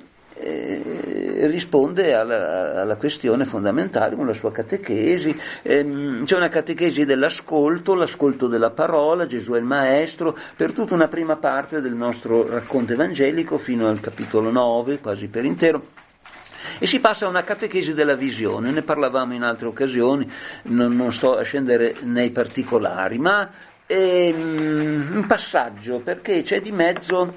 eh, risponde alla, alla questione fondamentale con la sua catechesi. Eh, c'è una catechesi dell'ascolto, l'ascolto della parola, Gesù è il Maestro, per tutta una prima parte del nostro racconto evangelico fino al capitolo nove, quasi per intero. E si passa a una catechesi della visione, ne parlavamo in altre occasioni, non, non sto a scendere nei particolari, ma è un passaggio, perché c'è di mezzo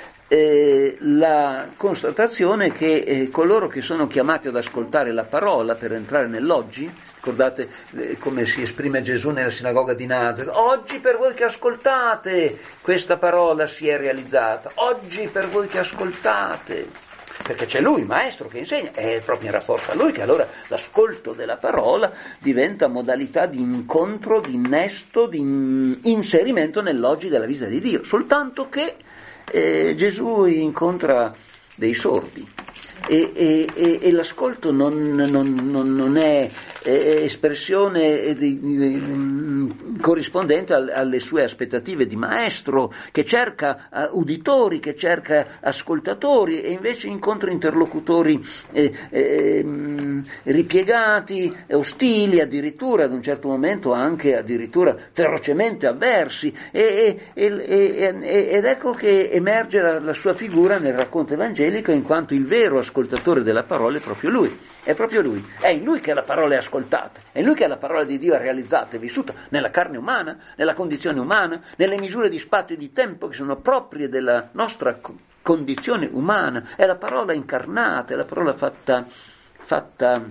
eh, la constatazione che eh, coloro che sono chiamati ad ascoltare la parola per entrare nell'oggi, ricordate eh, come si esprime Gesù nella sinagoga di Nazareth, oggi per voi che ascoltate questa parola si è realizzata, oggi per voi che ascoltate, perché c'è lui, il maestro, che insegna, è proprio in rapporto a lui che allora l'ascolto della parola diventa modalità di incontro, di innesto, di inserimento nell'oggi della vita di Dio, soltanto che eh, Gesù incontra dei sordi e, e, e, e l'ascolto non, non, non, non è eh, espressione di, di, corrispondente al, alle sue aspettative di maestro, che cerca uh, uditori, che cerca ascoltatori, e invece incontra interlocutori eh, eh, ripiegati, ostili, addirittura ad un certo momento anche addirittura ferocemente avversi, e, e, e, e, ed ecco che emerge la, la sua figura nel racconto evangelico, in quanto il vero ascoltatore della parola è proprio lui. È proprio lui, è in lui che la parola è ascoltata, è in lui che la parola di Dio è realizzata e vissuta nella carne umana, nella condizione umana, nelle misure di spazio e di tempo che sono proprie della nostra condizione umana. È la parola incarnata, è la parola fatta, fatta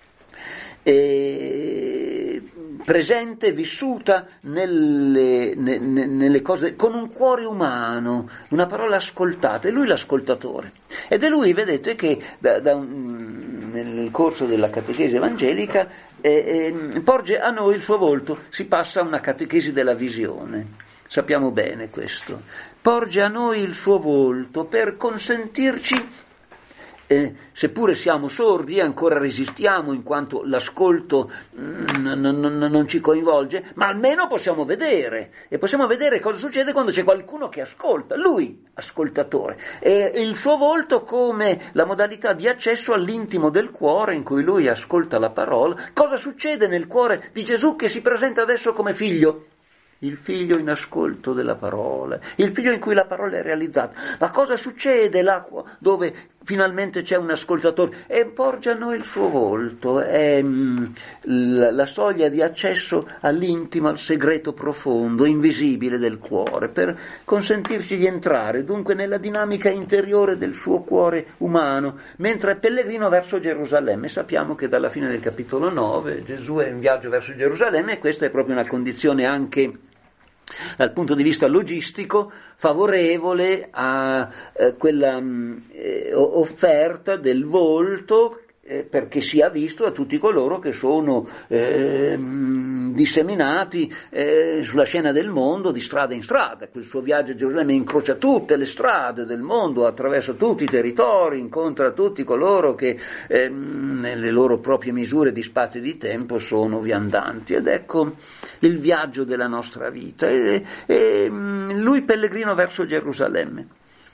eh, presente, vissuta nelle, ne, nelle cose, con un cuore umano, una parola ascoltata, è lui l'ascoltatore. Ed è lui, vedete, che da, da un, nel corso della catechesi evangelica eh, eh, porge a noi il suo volto, si passa a una catechesi della visione, sappiamo bene questo, porge a noi il suo volto per consentirci, Eh, seppure siamo sordi, ancora resistiamo in quanto l'ascolto mm, non, non, non ci coinvolge, ma almeno possiamo vedere, e possiamo vedere cosa succede quando c'è qualcuno che ascolta, lui ascoltatore, e il suo volto come la modalità di accesso all'intimo del cuore in cui lui ascolta la parola. Cosa succede nel cuore di Gesù che si presenta adesso come figlio? Il figlio in ascolto della parola, il figlio in cui la parola è realizzata. Ma cosa succede là dove finalmente c'è un ascoltatore? E porge a noi il suo volto, è mh, la, la soglia di accesso all'intimo, al segreto profondo, invisibile del cuore, per consentirci di entrare dunque nella dinamica interiore del suo cuore umano, mentre è pellegrino verso Gerusalemme. Sappiamo che dalla fine del capitolo nove Gesù è in viaggio verso Gerusalemme, e questa è proprio una condizione anche dal punto di vista logistico favorevole a eh, quella eh, offerta del volto eh, perché sia visto da tutti coloro che sono eh, disseminati eh, sulla scena del mondo di strada in strada. Quel suo viaggio a Gerusalemme incrocia tutte le strade del mondo, attraversa tutti i territori, incontra tutti coloro che eh, nelle loro proprie misure di spazio e di tempo sono viandanti. Ed ecco il viaggio della nostra vita, e, e lui pellegrino verso Gerusalemme.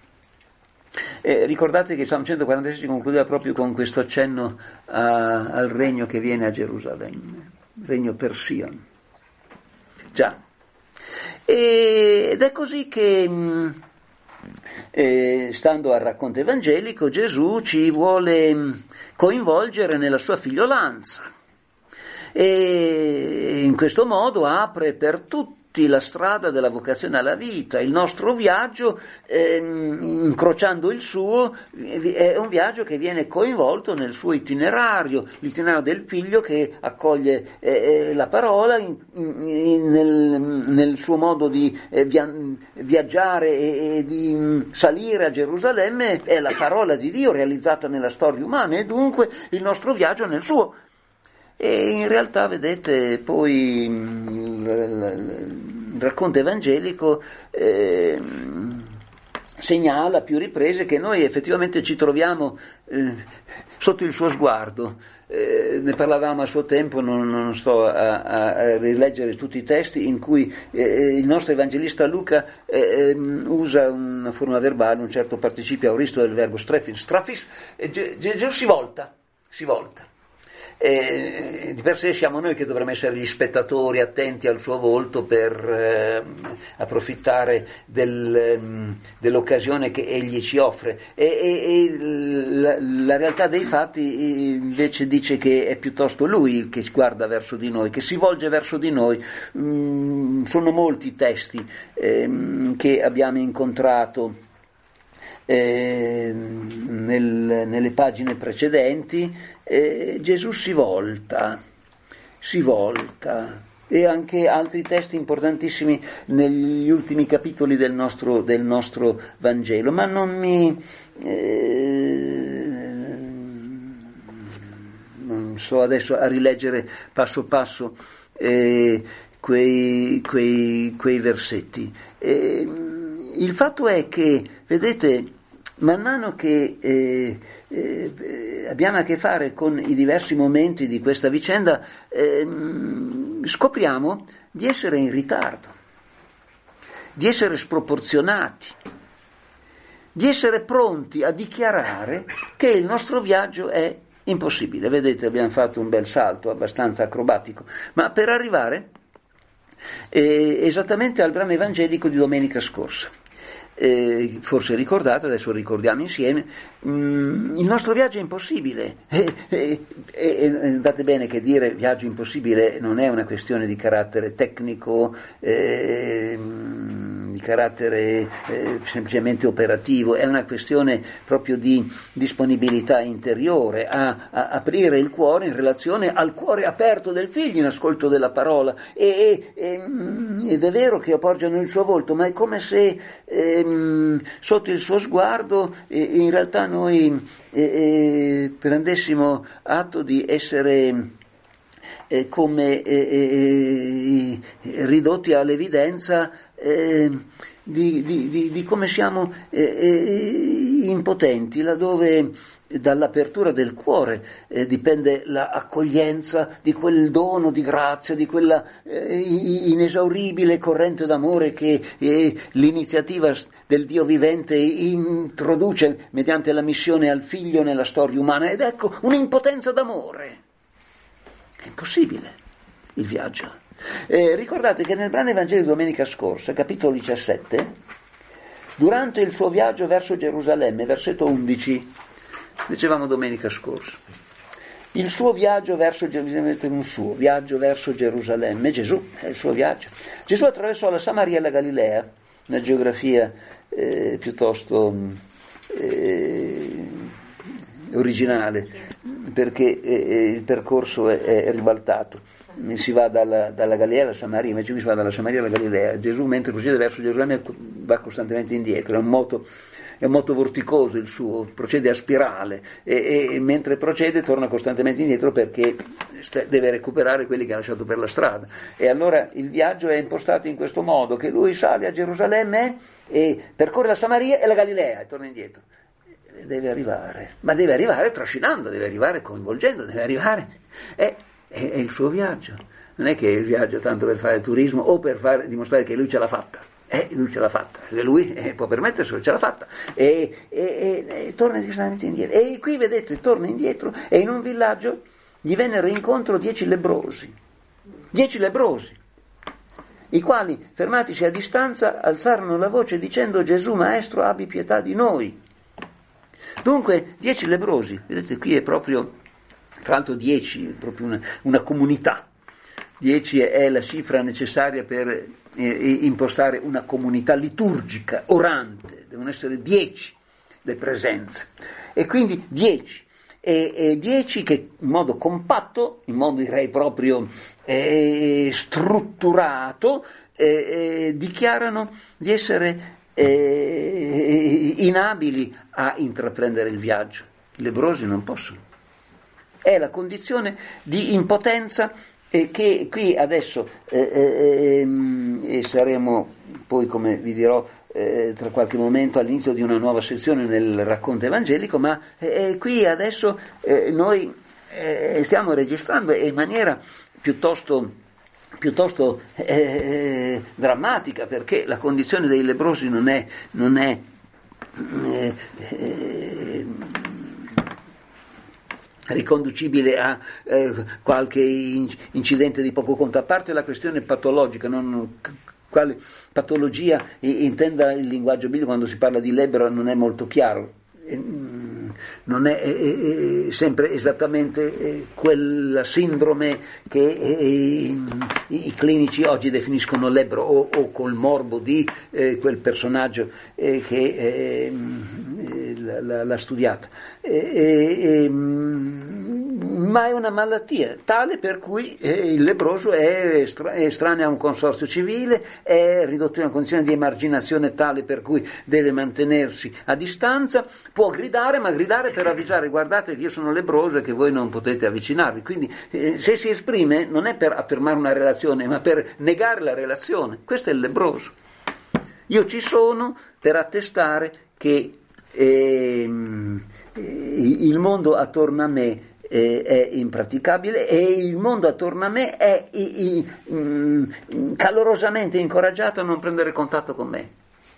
E ricordate che il Salmo centoquarantasei si concludeva proprio con questo accenno a, al regno che viene a Gerusalemme, regno per Sion. Già. E, ed è così che mh, eh, stando al racconto evangelico, Gesù ci vuole mh, coinvolgere nella sua figliolanza. E in questo modo apre per tutti tutti la strada della vocazione alla vita. Il nostro viaggio, eh, incrociando il suo, è un viaggio che viene coinvolto nel suo itinerario, l'itinerario del figlio che accoglie eh, la parola in, in, nel, nel suo modo di eh, via, viaggiare e, e di salire a Gerusalemme, è la parola di Dio realizzata nella storia umana, e dunque il nostro viaggio nel suo. E in realtà, vedete, poi il racconto evangelico eh, segnala a più riprese che noi effettivamente ci troviamo eh, sotto il suo sguardo. Eh, ne parlavamo a suo tempo, non, non sto a, a rileggere tutti i testi in cui eh, il nostro evangelista Luca eh, usa una forma verbale, un certo participio auristo del verbo strafis, strafis e Gesù si volta, si volta. E di per sé siamo noi che dovremmo essere gli spettatori attenti al suo volto per eh, approfittare del, dell'occasione che egli ci offre, e, e, e la, la realtà dei fatti invece dice che è piuttosto lui che guarda verso di noi, che si volge verso di noi. Mm, sono molti i testi eh, che abbiamo incontrato eh, nel, nelle pagine precedenti. Eh, Gesù si volta, si volta, e anche altri testi importantissimi negli ultimi capitoli del nostro, del nostro Vangelo, ma non mi eh, non so adesso a rileggere passo passo eh, quei, quei, quei versetti. Eh, il fatto è che, vedete, man mano che eh, eh, abbiamo a che fare con i diversi momenti di questa vicenda, eh, scopriamo di essere in ritardo, di essere sproporzionati, di essere pronti a dichiarare che il nostro viaggio è impossibile. Vedete, abbiamo fatto un bel salto abbastanza acrobatico, ma per arrivare eh, esattamente al brano evangelico di domenica scorsa. Eh, forse ricordate, adesso ricordiamo insieme, mm, il nostro viaggio è impossibile. E eh, eh, eh, date bene che dire viaggio impossibile non è una questione di carattere tecnico, eh, di carattere eh, semplicemente operativo, è una questione proprio di disponibilità interiore a, a aprire il cuore in relazione al cuore aperto del figlio in ascolto della parola. E, e, ed è vero che appoggiano il suo volto, ma è come se eh, sotto il suo sguardo eh, in realtà noi eh, eh, prendessimo atto di essere eh, come eh, eh, ridotti all'evidenza eh, di, di, di, di come siamo eh, eh, impotenti, laddove dall'apertura del cuore eh, dipende l'accoglienza di quel dono di grazia, di quella eh, inesauribile corrente d'amore che eh, l'iniziativa del Dio vivente introduce mediante la missione al figlio nella storia umana. Ed ecco, un'impotenza d'amore. È impossibile il viaggio. Eh, ricordate che nel brano Evangelo di domenica scorsa, capitolo diciassette, durante il suo viaggio verso Gerusalemme, versetto undici, dicevamo domenica scorsa, il suo viaggio verso Gerusalemme, un suo viaggio verso Gerusalemme, Gesù, è il suo viaggio. Gesù attraversò la Samaria e la Galilea, una geografia eh, piuttosto eh, originale, perché eh, il percorso è, è ribaltato. Si va dalla, dalla Galilea alla Samaria, invece qui si va dalla Samaria alla Galilea. Gesù, mentre procede verso Gerusalemme, va costantemente indietro, è un moto È un moto vorticoso il suo, procede a spirale e, e mentre procede torna costantemente indietro perché deve recuperare quelli che ha lasciato per la strada. E allora il viaggio è impostato in questo modo, che lui sale a Gerusalemme e percorre la Samaria e la Galilea e torna indietro. Deve arrivare, ma deve arrivare trascinando, deve arrivare coinvolgendo, deve arrivare. È, è, è il suo viaggio. Non è che è il viaggio tanto per fare turismo o per fare, dimostrare che lui ce l'ha fatta. Eh, lui ce l'ha fatta, lui eh, può permetterselo, ce l'ha fatta, e, e, e, e torna decisamente indietro. E qui vedete, torna indietro, e in un villaggio gli vennero incontro dieci lebbrosi, dieci lebbrosi, i quali, fermatisi a distanza, alzarono la voce dicendo: Gesù, Maestro, abbi pietà di noi. Dunque, dieci lebbrosi, vedete, qui è proprio, tra l'altro dieci, è proprio una, una comunità. dieci è la cifra necessaria per eh, impostare una comunità liturgica, orante, devono essere dieci le presenze, e quindi dieci, e, e dieci che in modo compatto, in modo direi proprio eh, strutturato, eh, eh, dichiarano di essere eh, inabili a intraprendere il viaggio. I lebbrosi non possono. È la condizione di impotenza eh, che qui adesso eh, eh, eh, saremo poi, come vi dirò eh, tra qualche momento, all'inizio di una nuova sezione nel racconto evangelico, ma eh, qui adesso eh, noi eh, stiamo registrando in maniera piuttosto piuttosto eh, drammatica, perché la condizione dei lebbrosi non è, non è eh, eh, riconducibile a eh, qualche incidente di poco conto, a parte la questione patologica, non, quale patologia intenda il linguaggio biblico quando si parla di lebbro non è molto chiaro. Non è, è, è sempre esattamente è quella sindrome che è, i, i clinici oggi definiscono lebbro, o, o col morbo di eh, quel personaggio eh, che eh, l'ha, l'ha studiato. Eh, eh, ma è una malattia tale per cui eh, il lebbroso è, estra- è estraneo a un consorzio civile, è ridotto in una condizione di emarginazione tale per cui deve mantenersi a distanza, può gridare, ma gridare per avvisare: guardate che io sono lebbroso e che voi non potete avvicinarvi. Quindi eh, se si esprime non è per affermare una relazione, ma per negare la relazione. Questo è il lebbroso. Io ci sono per attestare che eh, il mondo attorno a me eh, è impraticabile e il mondo attorno a me è i, i, mh, calorosamente incoraggiato a non prendere contatto con me.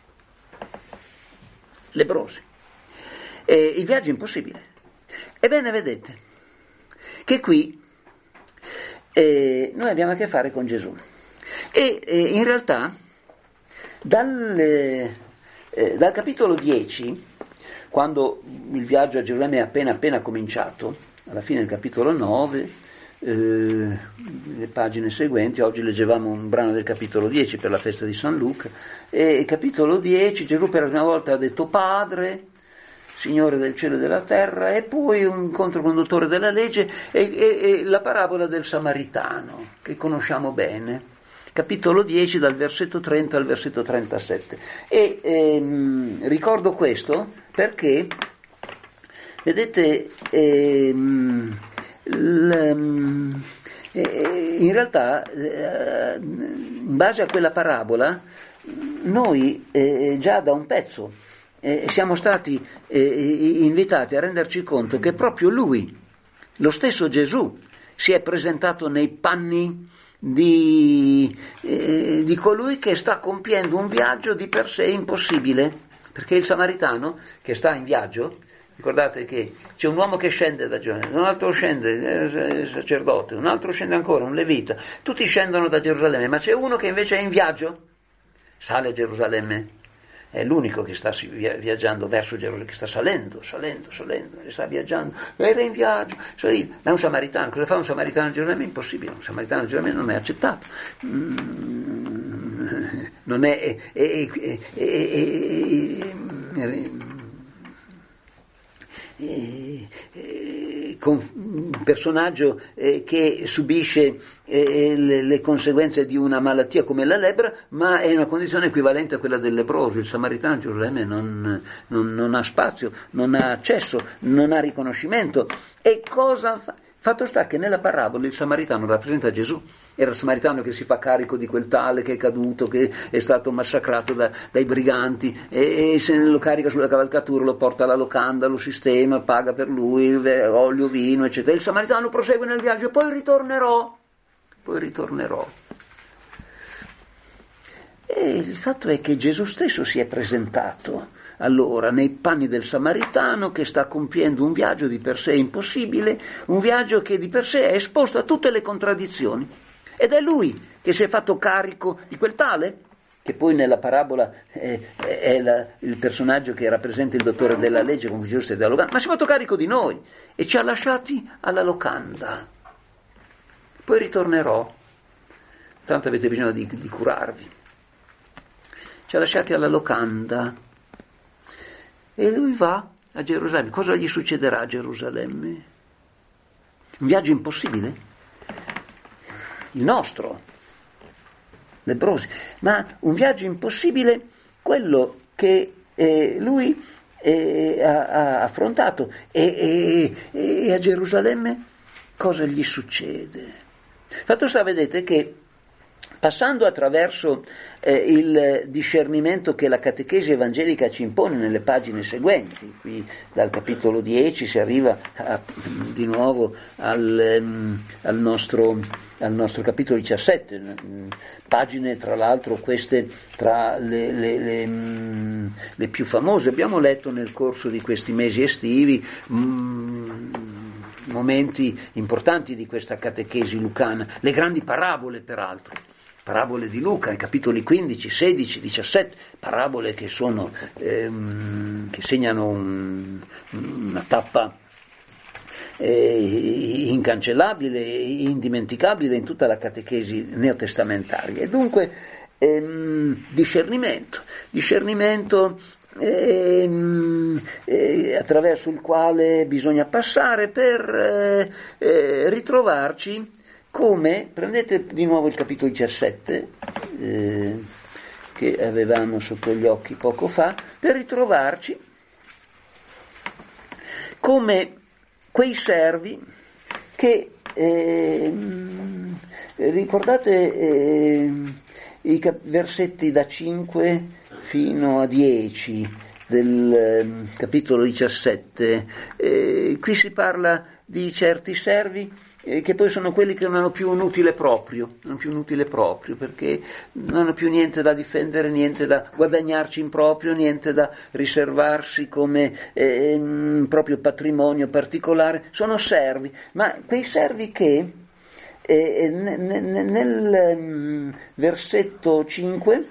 Lebbrosi. Eh, il viaggio è impossibile. Ebbene, vedete che qui eh, noi abbiamo a che fare con Gesù e eh, in realtà dal, eh, dal capitolo dieci, quando il viaggio a Gerusalemme è appena appena cominciato, alla fine del capitolo nove, eh, le pagine seguenti, oggi leggevamo un brano del capitolo dieci per la festa di San Luca, e il capitolo dieci Gesù per la prima volta ha detto Padre, Signore del cielo e della terra, e poi un controconduttore della legge e, e, e la parabola del Samaritano, che conosciamo bene, capitolo dieci dal versetto trenta al versetto trentasette. E ehm, ricordo questo perché, vedete, ehm, l, eh, in realtà, eh, in base a quella parabola, noi eh, già da un pezzo Eh, siamo stati eh, invitati a renderci conto che proprio lui, lo stesso Gesù, si è presentato nei panni di, eh, di colui che sta compiendo un viaggio di per sé impossibile, perché il Samaritano che sta in viaggio, ricordate che c'è un uomo che scende da Gerusalemme, un altro scende, eh, sacerdote, un altro scende ancora, un levita, tutti scendono da Gerusalemme, ma c'è uno che invece è in viaggio, sale a Gerusalemme. È l'unico che sta viaggiando verso Gerusalemme, che sta salendo, salendo, salendo, sta viaggiando, era in viaggio, saliva. Ma è un samaritano, cosa fa un samaritano a Gerusalemme? Impossibile, un samaritano a Gerusalemme non è accettato. Mm, non è, è, è, è, è, è, è, è un personaggio eh, che subisce eh, le, le conseguenze di una malattia come la lebbra, ma è una condizione equivalente a quella del lebbroso. Il samaritano a Gerusalemme non, non, non ha spazio, non ha accesso, non ha riconoscimento. E cosa fa? Fatto sta che nella parabola il samaritano rappresenta Gesù. Era il samaritano che si fa carico di quel tale che è caduto, che è stato massacrato da, dai briganti, e, e se lo carica sulla cavalcatura, lo porta alla locanda, lo sistema, paga per lui, olio, vino, eccetera. Il samaritano prosegue nel viaggio, poi ritornerò, poi ritornerò. E il fatto è che Gesù stesso si è presentato allora nei panni del samaritano che sta compiendo un viaggio di per sé impossibile, un viaggio che di per sé è esposto a tutte le contraddizioni. Ed è lui che si è fatto carico di quel tale, che poi nella parabola è, è la, il personaggio che rappresenta il dottore della legge, come giusto è dialogante, ma si è fatto carico di noi e ci ha lasciati alla locanda. Poi ritornerò. tanto avete bisogno di, di curarvi. Ci ha lasciati alla locanda e lui va a Gerusalemme. Cosa gli succederà a Gerusalemme? Un viaggio impossibile? Il nostro, lebbrosi, ma un viaggio impossibile, quello che eh, lui eh, ha, ha affrontato. E, e, e a Gerusalemme cosa gli succede? Fatto sta, vedete che passando attraverso eh, il discernimento che la catechesi evangelica ci impone nelle pagine seguenti, qui dal capitolo dieci si arriva a, di nuovo al, um, al, nostro, al nostro capitolo diciassette, pagine tra l'altro queste tra le, le, le, um, le più famose. Abbiamo letto nel corso di questi mesi estivi um, momenti importanti di questa catechesi lucana, le grandi parabole peraltro. Parabole di Luca, i capitoli quindici, sedici, diciassette, parabole che sono ehm, che segnano un, una tappa eh, incancellabile, indimenticabile in tutta la catechesi neotestamentaria. E dunque ehm, discernimento, discernimento ehm, eh, attraverso il quale bisogna passare per eh, eh, ritrovarci come, prendete di nuovo il capitolo diciassette, eh, che avevamo sotto gli occhi poco fa, per ritrovarci come quei servi che, eh, ricordate eh, i cap- versetti da cinque fino a dieci del eh, capitolo diciassette, eh, qui si parla di certi servi che poi sono quelli che non hanno più un utile proprio, non più un utile proprio, perché non hanno più niente da difendere, niente da guadagnarci in proprio, niente da riservarsi come eh, proprio patrimonio particolare, sono servi, ma quei servi che eh, n- n- nel um, versetto cinque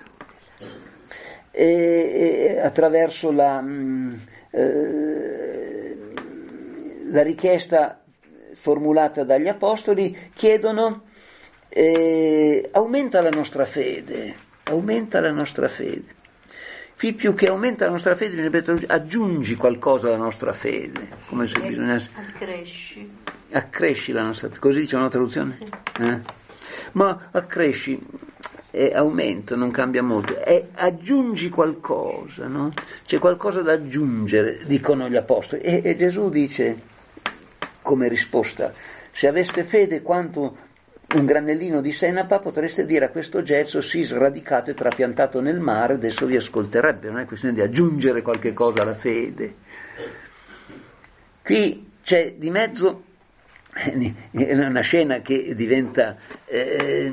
eh, attraverso la, um, eh, la richiesta formulata dagli apostoli, chiedono eh, aumenta la nostra fede, aumenta la nostra fede. Qui più che aumenta la nostra fede, bisogna aggiungi qualcosa alla nostra fede, come se bisogna accresci. Accresci la nostra fede, così dice una traduzione? Sì. Eh? Ma accresci è aumento, non cambia molto, è aggiungi qualcosa, no? C'è qualcosa da aggiungere, dicono gli apostoli, e, e Gesù dice come risposta: se aveste fede quanto un granellino di senape, potreste dire a questo gesso sì, sradicato e trapiantato nel mare, adesso vi ascolterebbe. Non è questione di aggiungere qualche cosa alla fede. Qui c'è di mezzo una scena che diventa eh,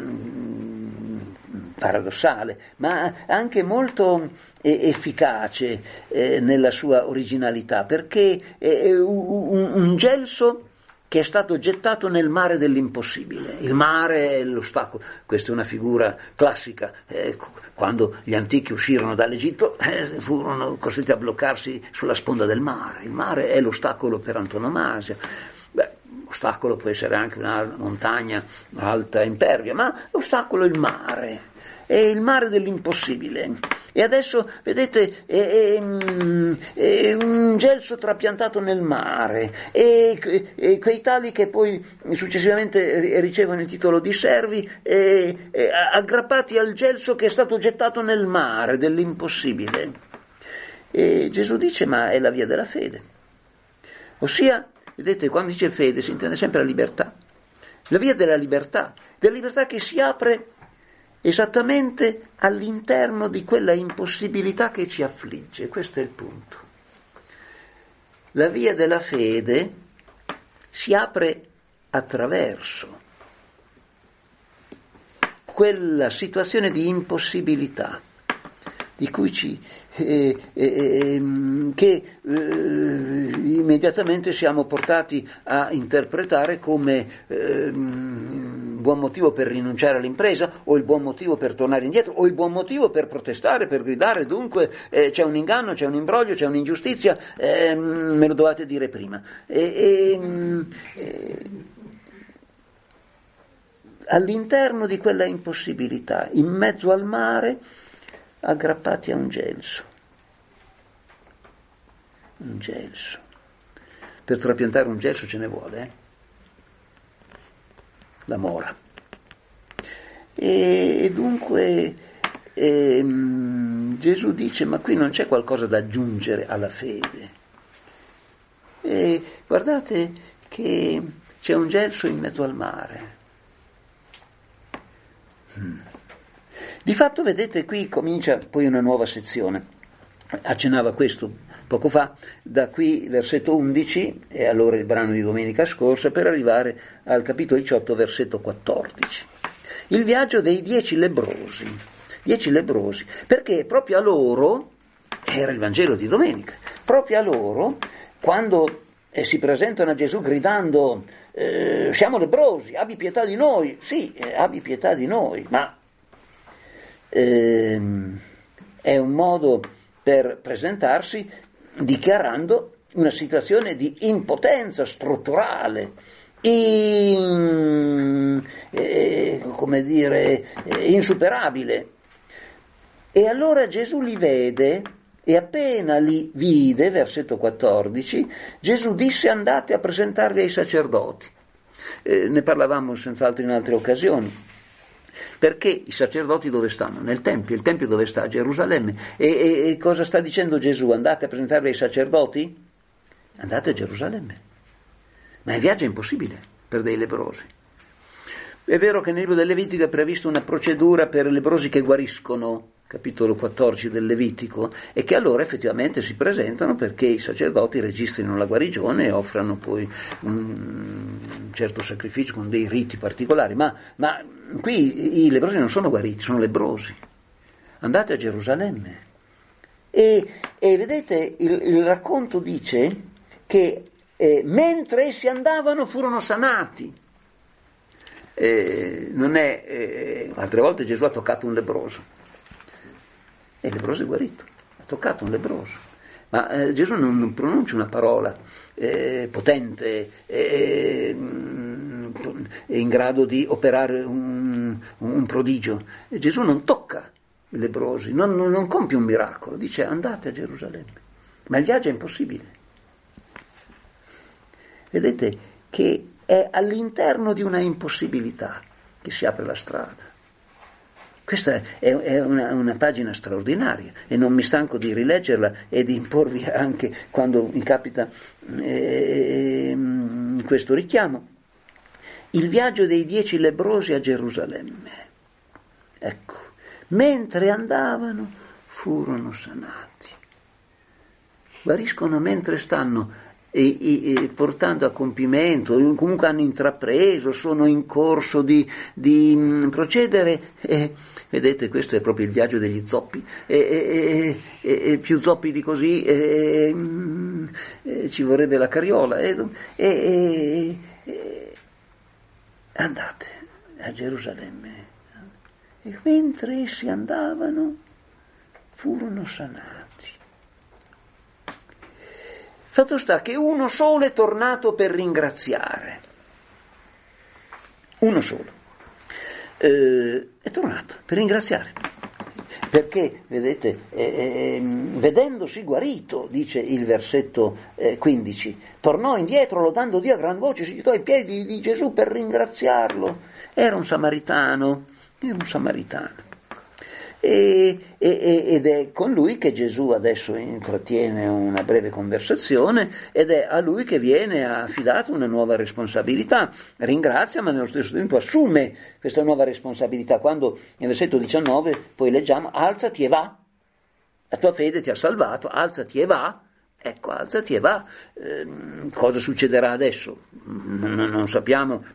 paradossale, ma anche molto eh, efficace eh, nella sua originalità, perché è un, un gelso che è stato gettato nel mare dell'impossibile. Il mare è l'ostacolo. Questa è una figura classica. Eh, quando gli antichi uscirono dall'Egitto eh, furono costretti a bloccarsi sulla sponda del mare. Il mare è l'ostacolo per antonomasia. Beh, ostacolo può essere anche una montagna alta impervia, ma l'ostacolo è il mare. È il mare dell'impossibile. E adesso, vedete, è, è, è un gelso trapiantato nel mare, e, e quei tali che poi successivamente ricevono il titolo di servi, e, e, aggrappati al gelso che è stato gettato nel mare dell'impossibile. E Gesù dice: ma è la via della fede. Ossia, vedete, quando dice fede si intende sempre la libertà, la via della libertà, della libertà che si apre esattamente all'interno di quella impossibilità che ci affligge. Questo è il punto. La via della fede si apre attraverso quella situazione di impossibilità di cui ci eh, eh, che eh, immediatamente siamo portati a interpretare come eh, buon motivo per rinunciare all'impresa, o il buon motivo per tornare indietro, o il buon motivo per protestare, per gridare. Dunque eh, c'è un inganno, c'è un imbroglio, c'è un'ingiustizia, eh, me lo dovete dire prima. E, e, e, all'interno di quella impossibilità, in mezzo al mare, aggrappati a un gelso. Un gelso. Per trapiantare un gelso ce ne vuole, eh? La mora. E, e dunque ehm, Gesù dice: ma qui non c'è qualcosa da aggiungere alla fede. E guardate che c'è un gelso in mezzo al mare. Hmm. Di fatto, vedete, qui comincia poi una nuova sezione. Accennava questo poco fa, da qui versetto undici, e allora il brano di domenica scorsa, per arrivare al capitolo diciotto, versetto quattordici. Il viaggio dei dieci lebbrosi. Dieci lebbrosi, perché proprio a loro, era il Vangelo di domenica, proprio a loro, quando eh, si presentano a Gesù gridando eh, siamo lebbrosi, abbi pietà di noi, sì, eh, abbi pietà di noi, ma ehm, è un modo per presentarsi dichiarando una situazione di impotenza strutturale, in, eh, come dire, eh, insuperabile. E allora Gesù li vede, e appena li vide, versetto quattordici, Gesù disse: andate a presentarvi ai sacerdoti. Eh, ne parlavamo senz'altro in altre occasioni. Perché i sacerdoti dove stanno? Nel Tempio. Il Tempio dove sta? A Gerusalemme. E, e, e cosa sta dicendo Gesù? Andate a presentarvi ai sacerdoti? Andate a Gerusalemme. Ma il viaggio è impossibile per dei lebbrosi. È vero che nel libro del Levitico è prevista una procedura per i lebbrosi che guariscono, capitolo quattordici del Levitico, e che allora effettivamente si presentano perché i sacerdoti registrino la guarigione e offrano poi un certo sacrificio con dei riti particolari, ma, ma qui i lebbrosi non sono guariti, sono lebbrosi. Andate a Gerusalemme. E, e vedete, il, il racconto dice che eh, mentre essi andavano furono sanati. Eh, non è, eh, altre volte Gesù ha toccato un lebbroso. E il lebbroso è guarito, ha toccato un lebbroso, ma eh, Gesù non, non pronuncia una parola eh, potente, eh, in grado di operare un, un prodigio. E Gesù non tocca i lebbrosi, non, non, non compie un miracolo, dice andate a Gerusalemme, ma il viaggio è impossibile. Vedete che è all'interno di una impossibilità che si apre la strada. Questa è, è una, una pagina straordinaria e non mi stanco di rileggerla e di imporvi anche quando mi capita eh, questo richiamo. Il viaggio dei dieci lebbrosi a Gerusalemme. Ecco, mentre andavano furono sanati. Guariscono mentre stanno E, e, portando a compimento, comunque hanno intrapreso, sono in corso di, di mh, procedere. E, vedete, questo è proprio il viaggio degli zoppi, e, e, e, e più zoppi di così e, mh, e ci vorrebbe la carriola. E, e, e, andate a Gerusalemme. E mentre essi andavano, furono sanati. Fatto sta che uno solo è tornato per ringraziare. Uno solo. Eh, è tornato per ringraziare. Perché, vedete, eh, vedendosi guarito, dice il versetto eh, quindici, tornò indietro lodando Dio a gran voce, si gettò ai piedi di Gesù per ringraziarlo. Era un samaritano, era un samaritano. E, e, ed è con lui che Gesù adesso intrattiene una breve conversazione ed è a lui che viene affidata una nuova responsabilità. Ringrazia, ma nello stesso tempo assume questa nuova responsabilità. Quando nel versetto diciannove poi leggiamo: alzati e va, la tua fede ti ha salvato, alzati e va. Ecco, alzati e va. Eh, cosa succederà adesso? Non, non sappiamo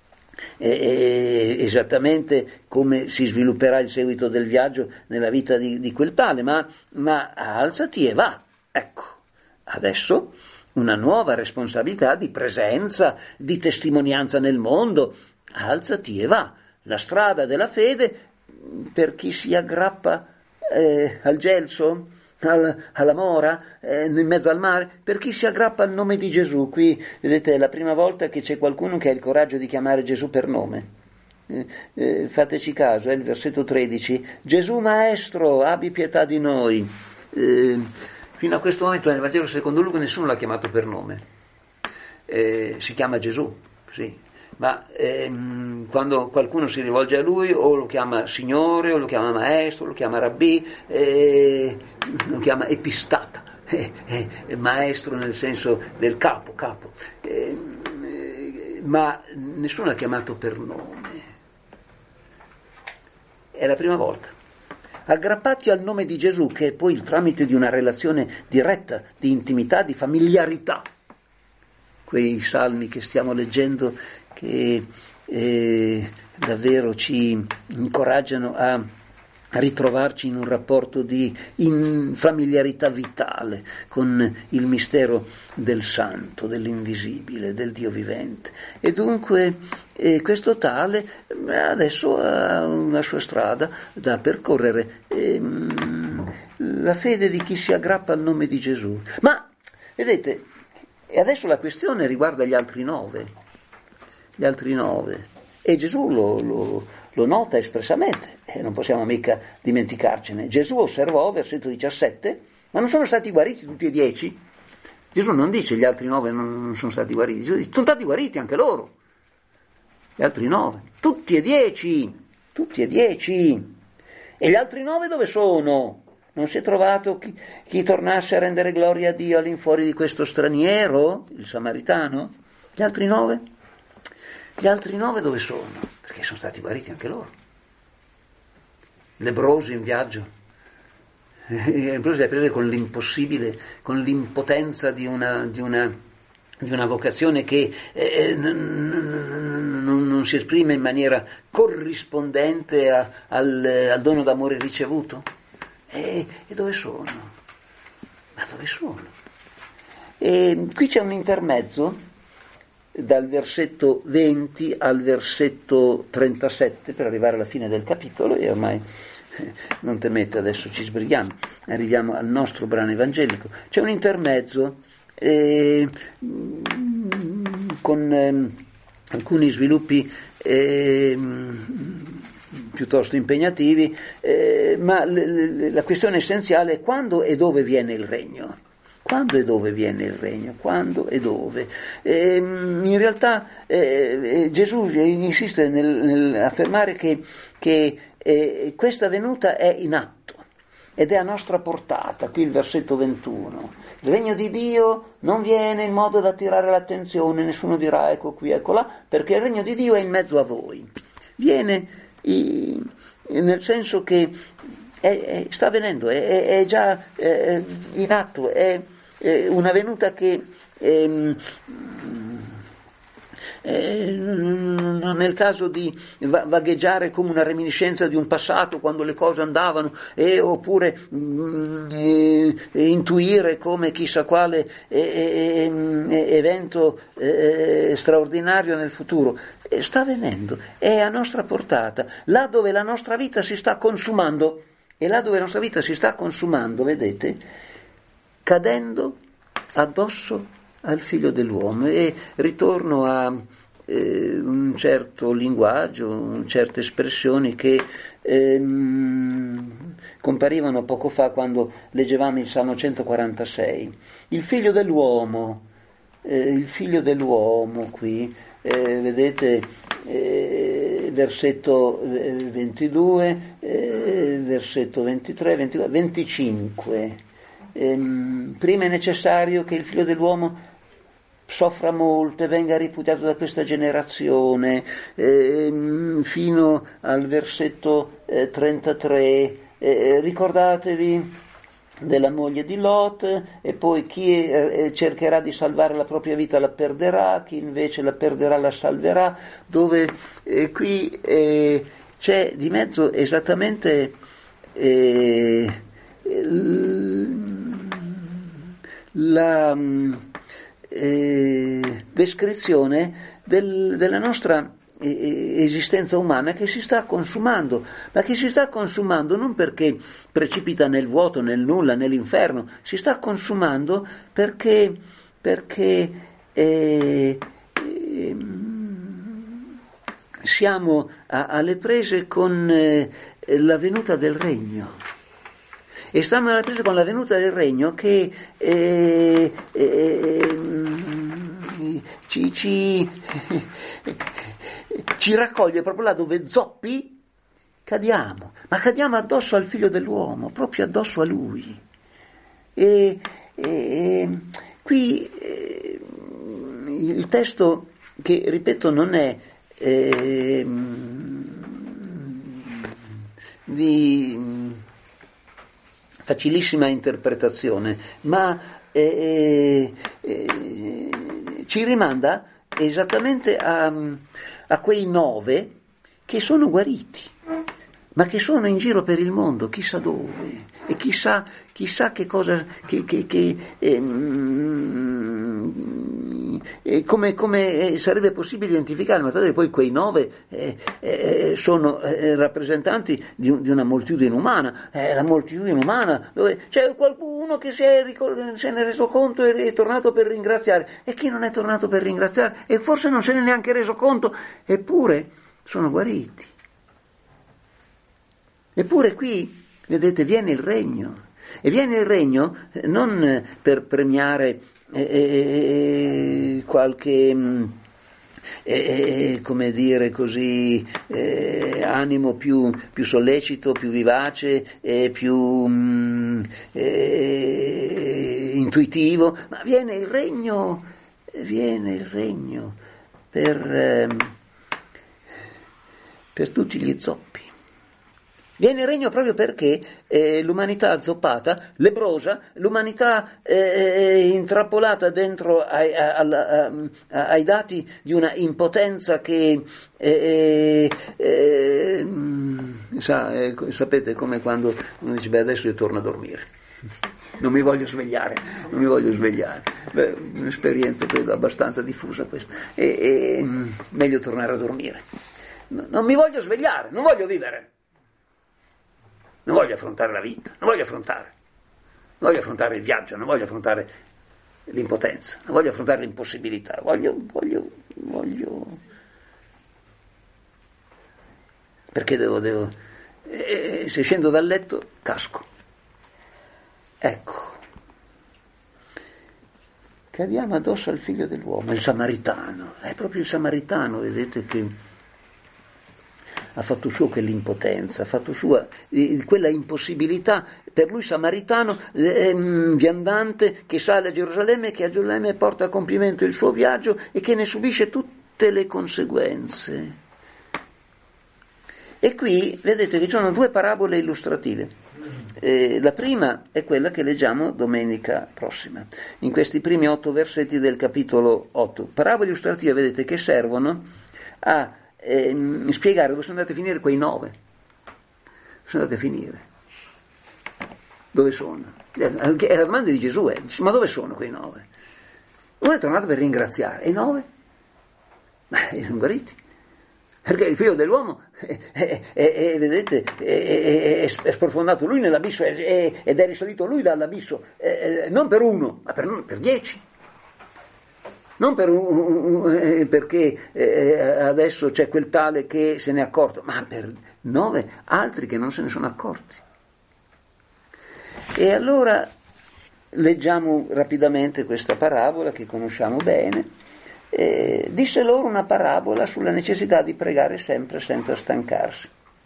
E esattamente come si svilupperà il seguito del viaggio nella vita di, di quel tale, ma, ma alzati e va. Ecco, adesso una nuova responsabilità di presenza, di testimonianza nel mondo. Alzati e va. La strada della fede per chi si aggrappa eh, al gelso, al, alla mora, eh, in mezzo al mare, per chi si aggrappa al nome di Gesù. Qui vedete, è la prima volta che c'è qualcuno che ha il coraggio di chiamare Gesù per nome. eh, eh, fateci caso, è il versetto tredici, Gesù Maestro, abbi pietà di noi. Eh, fino a questo momento nel Vangelo secondo Luca nessuno l'ha chiamato per nome, eh, si chiama Gesù, sì, ma ehm, quando qualcuno si rivolge a lui o lo chiama Signore, o lo chiama Maestro, o lo chiama Rabbì, eh, lo chiama Epistata, eh, eh, maestro nel senso del capo, capo. Eh, eh, ma nessuno l'ha chiamato per nome. È la prima volta. Aggrappati al nome di Gesù, che è poi il tramite di una relazione diretta, di intimità, di familiarità. Quei salmi che stiamo leggendo che eh, davvero ci incoraggiano a a ritrovarci in un rapporto di in familiarità vitale con il mistero del santo, dell'invisibile, del Dio vivente. E dunque eh, questo tale adesso ha una sua strada da percorrere, ehm, la fede di chi si aggrappa al nome di Gesù. Ma, vedete, e adesso la questione riguarda gli altri nove, gli altri nove, e Gesù lo... lo lo nota espressamente, e non possiamo mica dimenticarcene. Gesù osservò, versetto diciassette, ma non sono stati guariti tutti e dieci? Gesù non dice gli altri nove non sono stati guariti, Gesù dice, sono stati guariti anche loro, gli altri nove, tutti e dieci, tutti e dieci. E gli altri nove dove sono? Non si è trovato chi, chi tornasse a rendere gloria a Dio all'infuori di questo straniero, il samaritano? Gli altri nove? Gli altri nove dove sono? Perché sono stati guariti anche loro. Lebbrosi in viaggio, lebbrosi da prendere con l'impossibile, con l'impotenza di una, di una, di una vocazione che eh, non, non, non si esprime in maniera corrispondente a, al, al dono d'amore ricevuto. E, e dove sono? Ma dove sono? E qui c'è un intermezzo dal versetto venti al versetto trentasette per arrivare alla fine del capitolo, e ormai eh, non temete, adesso ci sbrighiamo, arriviamo al nostro brano evangelico. C'è un intermezzo eh, con eh, alcuni sviluppi eh, piuttosto impegnativi, eh, ma l- l- la questione essenziale è quando e dove viene il regno. Quando e dove viene il regno? Quando e dove? E, in realtà eh, Gesù insiste nell'affermare che, che eh, questa venuta è in atto ed è a nostra portata. Qui il versetto ventuno. Il regno di Dio non viene in modo da attirare l'attenzione, nessuno dirà ecco qui, ecco là, perché il regno di Dio è in mezzo a voi. Viene i, nel senso che è, è, sta avvenendo, è, è già è, in atto, è una venuta che ehm, eh, nel caso di vagheggiare come una reminiscenza di un passato quando le cose andavano, eh, oppure mh, eh, intuire come chissà quale eh, eh, evento eh, straordinario nel futuro, eh, sta avvenendo, è a nostra portata, là dove la nostra vita si sta consumando, e là dove la nostra vita si sta consumando, vedete, cadendo addosso al figlio dell'uomo. E ritorno a eh, un certo linguaggio, certe espressioni che ehm, comparivano poco fa quando leggevamo il Salmo centoquarantasei. Il figlio dell'uomo, eh, il figlio dell'uomo qui, eh, vedete, eh, versetto ventidue, eh, versetto ventitré, ventidue, venticinque. Ehm, prima è necessario che il figlio dell'uomo soffra molto e venga ripudiato da questa generazione, ehm, fino al versetto eh, trentatré. Eh, ricordatevi della moglie di Lot, e poi chi eh, cercherà di salvare la propria vita la perderà, chi invece la perderà la salverà, dove eh, qui eh, c'è di mezzo esattamente eh, la eh, descrizione del, della nostra esistenza umana che si sta consumando, ma che si sta consumando non perché precipita nel vuoto, nel nulla, nell'inferno, si sta consumando perché, perché eh, eh, siamo a, alle prese con eh, la venuta del regno. E stiamo alle prese con la venuta del regno che eh, eh, ci, ci, ci raccoglie proprio là dove zoppi cadiamo, ma cadiamo addosso al figlio dell'uomo, proprio addosso a lui. E, e qui eh, il testo, che ripeto non è eh, di facilissima interpretazione, ma eh, eh, ci rimanda esattamente a, a quei nove che sono guariti, ma che sono in giro per il mondo, chissà dove, e chissà, chissà che cosa, che, che, che, ehm, eh, come, come sarebbe possibile identificarli, ma tanto che poi quei nove eh, eh, sono eh, rappresentanti di, un, di una moltitudine umana, eh, la moltitudine umana, dove c'è qualcuno che si è, se ne è reso conto e è tornato per ringraziare, e chi non è tornato per ringraziare, e forse non se ne è neanche reso conto, eppure sono guariti. Eppure qui, vedete, viene il regno, e viene il regno non per premiare eh, qualche, eh, come dire così, eh, animo più, più sollecito, più vivace, eh, più eh, intuitivo, ma viene il regno, viene il regno per, eh, per tutti gli zoppi. Viene il regno proprio perché eh, l'umanità azzoppata, lebrosa, l'umanità eh, intrappolata dentro ai, a, a, a, ai dati di una impotenza che eh, eh, sa, eh, sapete, come quando uno dice beh adesso io torno a dormire, non mi voglio svegliare, non mi voglio svegliare. Beh, un'esperienza credo abbastanza diffusa questa, e, e meglio tornare a dormire. No, non mi voglio svegliare, non voglio vivere. Non voglio affrontare la vita, non voglio affrontare, non voglio affrontare il viaggio, non voglio affrontare l'impotenza, non voglio affrontare l'impossibilità, voglio, voglio, voglio, perché devo, devo, eh, se scendo dal letto casco, ecco, cadiamo addosso al figlio dell'uomo, il samaritano, è proprio il samaritano, vedete che ha fatto suo quell'impotenza, ha fatto sua eh, quella impossibilità, per lui samaritano, eh, viandante che sale a Gerusalemme, che a Gerusalemme porta a compimento il suo viaggio e che ne subisce tutte le conseguenze. E qui vedete che ci sono due parabole illustrative. Eh, la prima è quella che leggiamo domenica prossima, in questi primi otto versetti del capitolo otto. Parabole illustrative, vedete, che servono a Eh, spiegare dove sono andati a finire quei nove, dove sono andati a finire, dove sono, è la domanda di Gesù, è, ma dove sono quei nove? Uno è tornato per ringraziare, e i nove? Ma sono guariti, perché il figlio dell'uomo è, è, è, è, vedete, è, è, è sprofondato lui nell'abisso è, ed è risalito lui dall'abisso, è, non per uno, ma per, per dieci. Non per un, un, eh, perché eh, adesso c'è quel tale che se ne è accorto, ma per nove altri che non se ne sono accorti. E allora leggiamo rapidamente questa parabola che conosciamo bene. Eh, disse loro una parabola sulla necessità di pregare sempre senza stancarsi.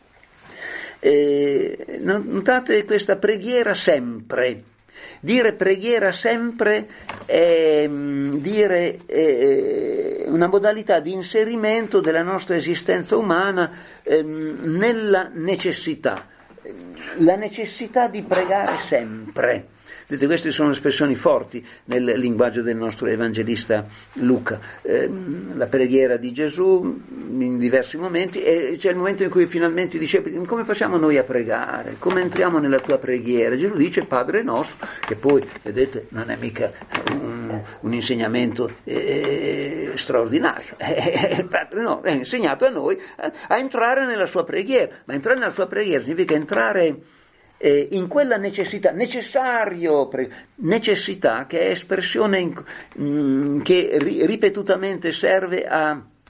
Eh, notate questa preghiera sempre. Dire preghiera sempre è dire è una modalità di inserimento della nostra esistenza umana eh, nella necessità, la necessità di pregare sempre. Vedete, queste sono espressioni forti nel linguaggio del nostro evangelista Luca. Eh, la preghiera di Gesù in diversi momenti, e c'è il momento in cui finalmente dice come facciamo noi a pregare, come entriamo nella tua preghiera. Gesù dice Padre nostro, che poi vedete non è mica un, un insegnamento eh, straordinario, il Padre nostro è insegnato a noi a, a entrare nella sua preghiera, ma entrare nella sua preghiera significa entrare Eh, in quella necessità, necessario, pre, necessità che è espressione in, mh, che ri, ripetutamente serve a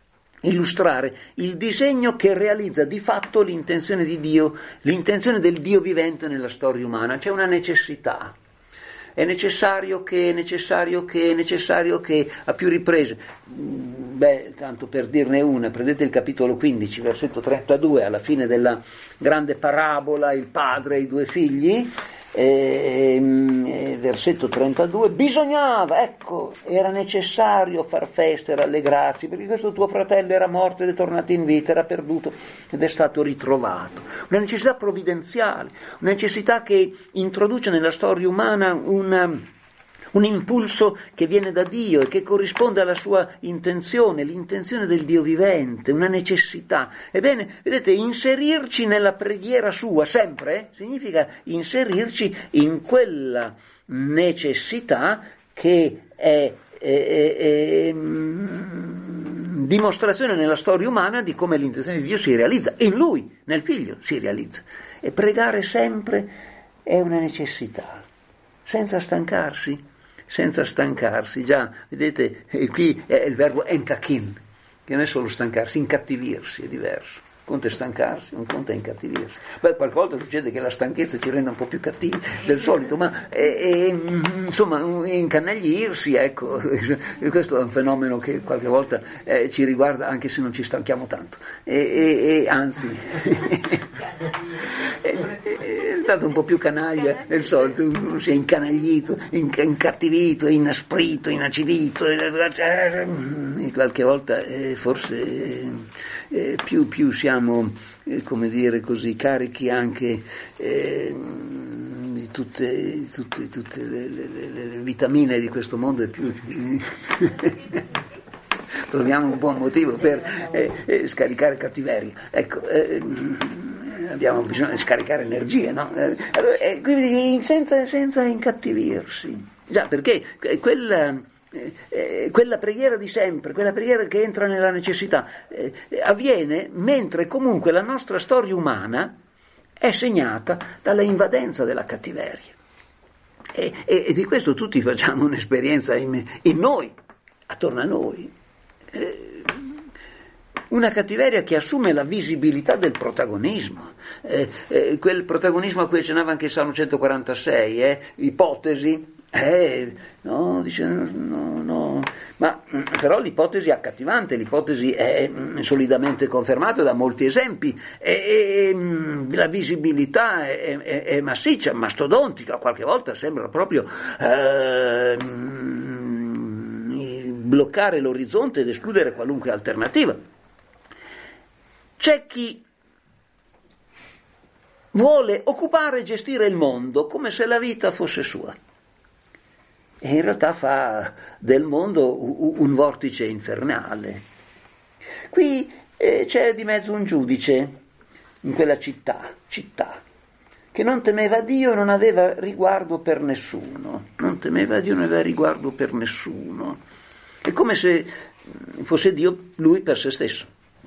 illustrare il disegno che realizza di fatto l'intenzione di Dio, l'intenzione del Dio vivente nella storia umana. C'è una necessità. È necessario che, necessario che, necessario che, a più riprese. Beh, tanto per dirne una, prendete il capitolo quindici, versetto trentadue, alla fine della grande parabola, il padre e i due figli, eh, eh, versetto trentadue, bisognava, ecco, era necessario far festa e rallegrarsi, perché questo tuo fratello era morto ed è tornato in vita, era perduto ed è stato ritrovato. Una necessità provvidenziale, una necessità che introduce nella storia umana una... un impulso che viene da Dio e che corrisponde alla sua intenzione, l'intenzione del Dio vivente, una necessità. Ebbene, vedete, inserirci nella preghiera sua sempre significa inserirci in quella necessità che è, è, è, è dimostrazione nella storia umana di come l'intenzione di Dio si realizza, in Lui, nel Figlio, si realizza. E pregare sempre è una necessità, senza stancarsi. senza stancarsi, già, vedete, qui è il verbo enkakin, che non è solo stancarsi, incattivirsi, è diverso. Un conto è stancarsi, un conto è incattivirsi. Beh, qualche volta succede che la stanchezza ci renda un po' più cattivi del solito, ma è, è, insomma, incanaglirsi, ecco, questo è un fenomeno che qualche volta eh, ci riguarda anche se non ci stanchiamo tanto, e, e, e anzi è, è stato un po' più canaglia del solito, uno si è incanaglito, incattivito, inasprito, inacidito, e qualche volta eh, forse... Eh, più, più siamo, eh, come dire così, carichi anche eh, di tutte, tutte, tutte le, le, le, le vitamine di questo mondo, e più troviamo un buon motivo per eh, eh, scaricare cattiveria. Ecco, eh, abbiamo bisogno di scaricare energie, no? Eh, allora, eh, quindi senza, senza incattivirsi. Già, perché quella... Eh, eh, quella preghiera di sempre, quella preghiera che entra nella necessità, eh, avviene mentre comunque la nostra storia umana è segnata dalla invadenza della cattiveria. E, e, e di questo tutti facciamo un'esperienza in, in noi, attorno a noi. Eh, una cattiveria che assume la visibilità del protagonismo, eh, eh, quel protagonismo a cui accennava anche il Salmo centoquarantasei, eh, ipotesi. Eh, no, dice no, no, ma però l'ipotesi è accattivante, l'ipotesi è solidamente confermata da molti esempi, e, e la visibilità è, è, è massiccia, mastodontica, qualche volta sembra proprio eh, bloccare l'orizzonte ed escludere qualunque alternativa. C'è chi vuole occupare e gestire il mondo come se la vita fosse sua. E in realtà fa del mondo un vortice infernale. Qui eh, c'è di mezzo un giudice in quella città, città, che non temeva Dio e non aveva riguardo per nessuno. Non temeva Dio e non aveva riguardo per nessuno. È come se fosse Dio lui per se stesso.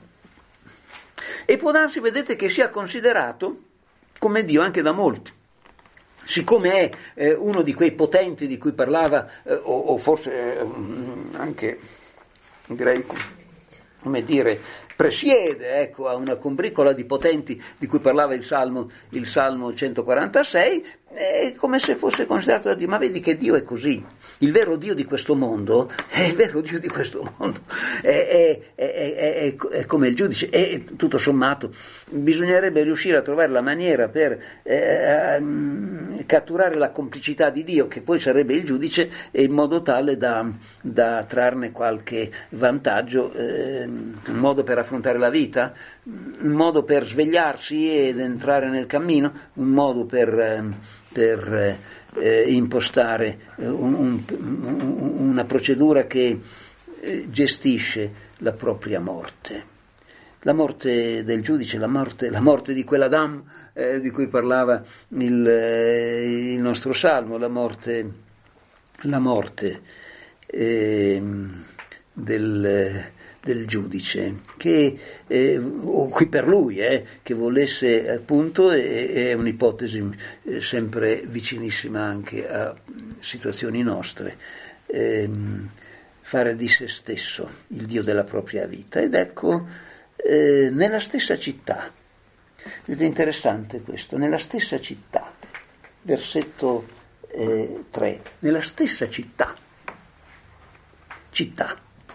E può darsi, vedete, che sia considerato come Dio anche da molti. Siccome è eh, uno di quei potenti di cui parlava, eh, o, o forse eh, anche, direi, come dire, presiede, ecco, a una combricola di potenti di cui parlava il Salmo, il Salmo centoquarantasei, è come se fosse considerato da Dio. Ma vedi che Dio è così. Il vero Dio di questo mondo è il vero Dio di questo mondo, è, è, è, è, è come il giudice, e tutto sommato bisognerebbe riuscire a trovare la maniera per eh, catturare la complicità di Dio, che poi sarebbe il giudice, in modo tale da, da trarne qualche vantaggio, eh, un modo per affrontare la vita, un modo per svegliarsi ed entrare nel cammino, un modo per... per Eh, impostare eh, un, un, una procedura che eh, gestisce la propria morte. La morte del giudice, la morte, la morte di quell'Adam eh, di cui parlava il, eh, il nostro Salmo, la morte, la morte eh, del del giudice, che eh, o qui per lui, eh, che volesse appunto, è, è un'ipotesi eh, sempre vicinissima anche a situazioni nostre, eh, fare di se stesso il Dio della propria vita. Ed ecco, eh, nella stessa città, ed è interessante questo, nella stessa città, versetto eh, tre, nella stessa città, città,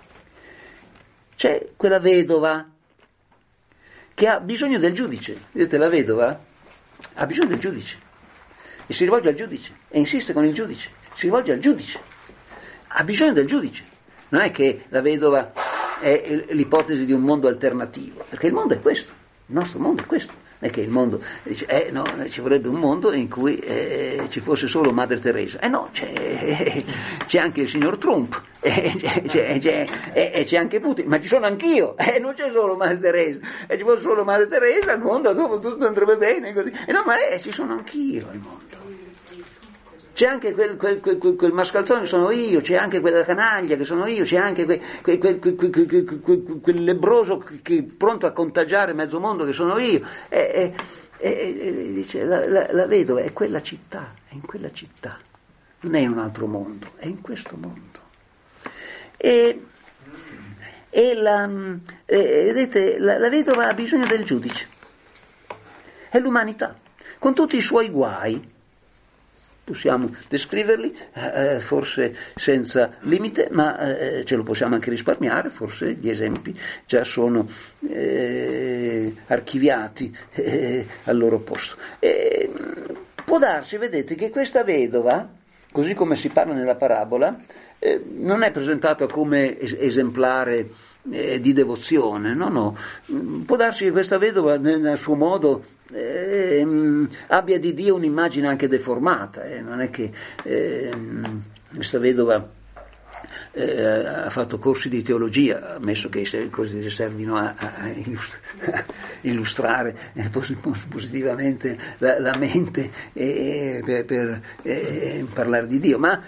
c'è quella vedova che ha bisogno del giudice. Vedete, la vedova ha bisogno del giudice e si rivolge al giudice e insiste con il giudice, si rivolge al giudice, ha bisogno del giudice. Non è che la vedova è l'ipotesi di un mondo alternativo, perché il mondo è questo, il nostro mondo è questo. Non è che il mondo dice, eh no, ci vorrebbe un mondo in cui eh, ci fosse solo Madre Teresa. Eh no, c'è, c'è anche il signor Trump, eh, c'è, c'è, c'è, eh, c'è anche Putin, ma ci sono anch'io, eh, non c'è solo Madre Teresa. E eh, ci fosse solo Madre Teresa, il mondo dopo tutto andrebbe bene. Così. Eh no, ma eh, ci sono anch'io al mondo. C'è anche quel, quel, quel, quel mascalzone che sono io, c'è anche quella canaglia che sono io, c'è anche quel, quel, quel, quel, quel, quel, quel lebbroso che è pronto a contagiare mezzo mondo che sono io. E, e, e, dice, la, la, la vedova è quella città, è in quella città, non è in un altro mondo, è in questo mondo. E, e la, e, vedete, la, la vedova ha bisogno del giudice, è l'umanità, con tutti i suoi guai. Possiamo descriverli, eh, forse senza limite, ma eh, ce lo possiamo anche risparmiare, forse gli esempi già sono eh, archiviati eh, al loro posto. E, può darsi, vedete, che questa vedova, così come si parla nella parabola, eh, non è presentata come es- esemplare eh, di devozione, no, no. Può darsi che questa vedova nel, nel suo modo Eh, abbia di Dio un'immagine anche deformata, eh. Non è che eh, questa vedova eh, ha fatto corsi di teologia, ammesso che i corsi servino a, a illustrare eh, positivamente la, la mente eh, per, per eh, parlare di Dio, ma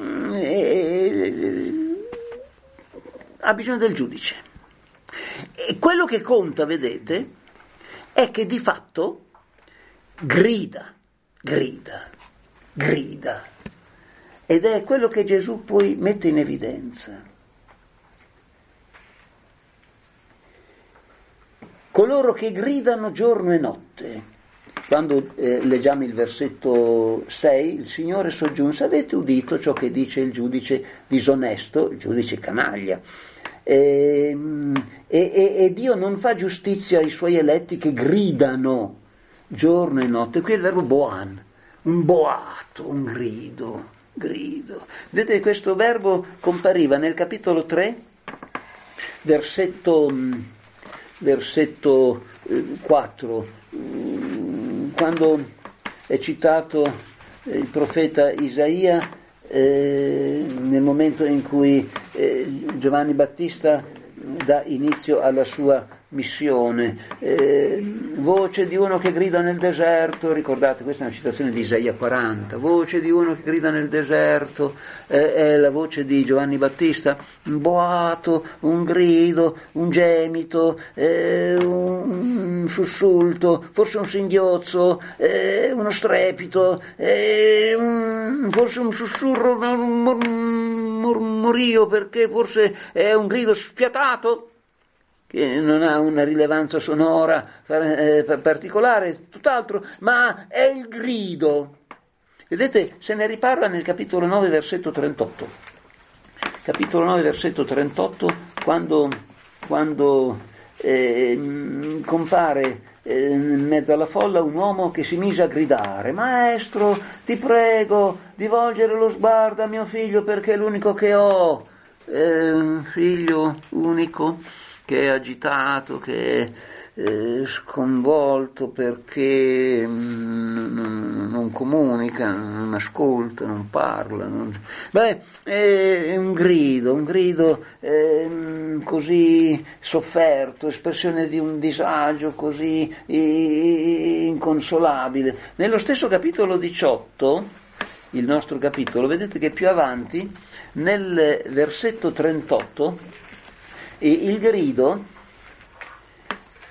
eh, ha bisogno del giudice. E quello che conta, vedete, è che di fatto grida, grida, grida. Ed è quello che Gesù poi mette in evidenza. Coloro che gridano giorno e notte. Quando eh, leggiamo il versetto sei, il Signore soggiunse, avete udito ciò che dice il giudice disonesto, il giudice canaglia. E, e, e Dio non fa giustizia ai suoi eletti che gridano giorno e notte. Qui è il verbo boan, un boato, un grido, grido. Vedete, questo verbo compariva nel capitolo tre, versetto, versetto quattro, quando è citato il profeta Isaia, Eh, nel momento in cui eh, Giovanni Battista dà inizio alla sua missione, eh, voce di uno che grida nel deserto, ricordate, questa è una citazione di Isaia quaranta, voce di uno che grida nel deserto, eh, è la voce di Giovanni Battista, un boato, un grido, un gemito, eh, un, un sussulto, forse un singhiozzo, eh, uno strepito, eh, un, forse un sussurro, un mormorio, perché forse è un grido spietato, che non ha una rilevanza sonora eh, particolare, tutt'altro, ma è il grido. Vedete, se ne riparla nel capitolo nove, versetto trentotto. Capitolo nove, versetto trentotto, quando, quando eh, compare eh, in mezzo alla folla un uomo che si mise a gridare: Maestro, ti prego di volgere lo sguardo a mio figlio, perché è l'unico che ho, eh, un figlio unico, che è agitato, che è eh, sconvolto perché mm, non comunica, non ascolta, non parla. Non... Beh, è un grido, un grido eh, così sofferto, espressione di un disagio così inconsolabile. Nello stesso capitolo diciotto, il nostro capitolo, vedete che più avanti, nel versetto trentotto, e il grido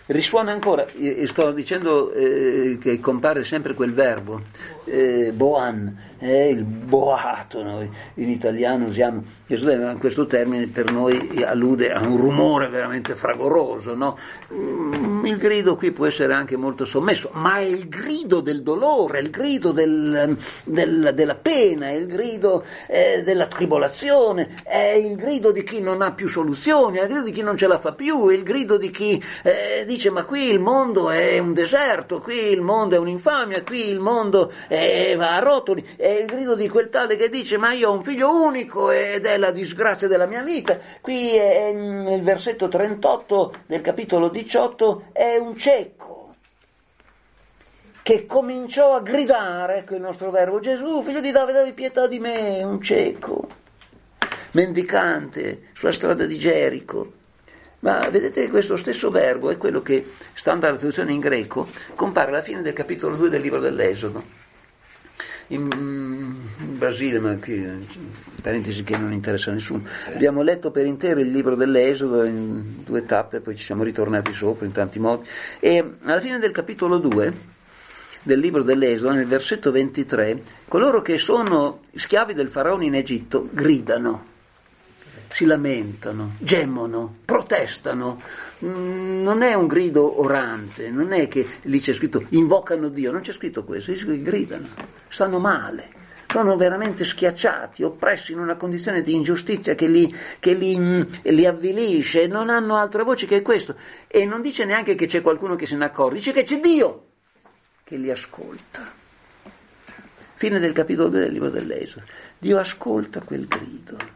risuona ancora, eh, sto dicendo eh, che compare sempre quel verbo, eh, boan, eh, il boato, noi in italiano usiamo questo termine, per noi allude a un rumore veramente fragoroso, no? Il grido qui può essere anche molto sommesso, ma è il grido del dolore, è il grido del, del, della pena, è il grido eh, della tribolazione, è il grido di chi non ha più soluzioni, è il grido di chi non ce la fa più, è il grido di chi eh, dice ma qui il mondo è un deserto, qui il mondo è un'infamia, qui il mondo è, va a rotoli, è il grido di quel tale che dice ma io ho un figlio unico ed è la disgrazia della mia vita. Qui è, è, il versetto trentotto del capitolo diciotto è un cieco che cominciò a gridare, ecco il nostro verbo, Gesù figlio di Davide abbi pietà di me, un cieco mendicante sulla strada di Gerico. Ma vedete, questo stesso verbo è quello che, stando alla traduzione in greco, compare alla fine del capitolo due del libro dell'Esodo. In, in Brasile, ma qui parentesi che non interessa a nessuno, abbiamo letto per intero il libro dell'Esodo in due tappe, poi ci siamo ritornati sopra in tanti modi, e alla fine del capitolo due del libro dell'Esodo, nel versetto ventitré, coloro che sono schiavi del faraone in Egitto gridano, si lamentano, gemono, protestano. Non è un grido orante, non è che lì c'è scritto invocano Dio, non c'è scritto questo, c'è scritto gridano, stanno male, sono veramente schiacciati, oppressi in una condizione di ingiustizia che li, che li, li avvilisce, non hanno altra voce che questo. E non dice neanche che c'è qualcuno che se ne accorge, dice che c'è Dio che li ascolta. Fine del capitolo due del libro dell'Esodo. Dio ascolta quel grido.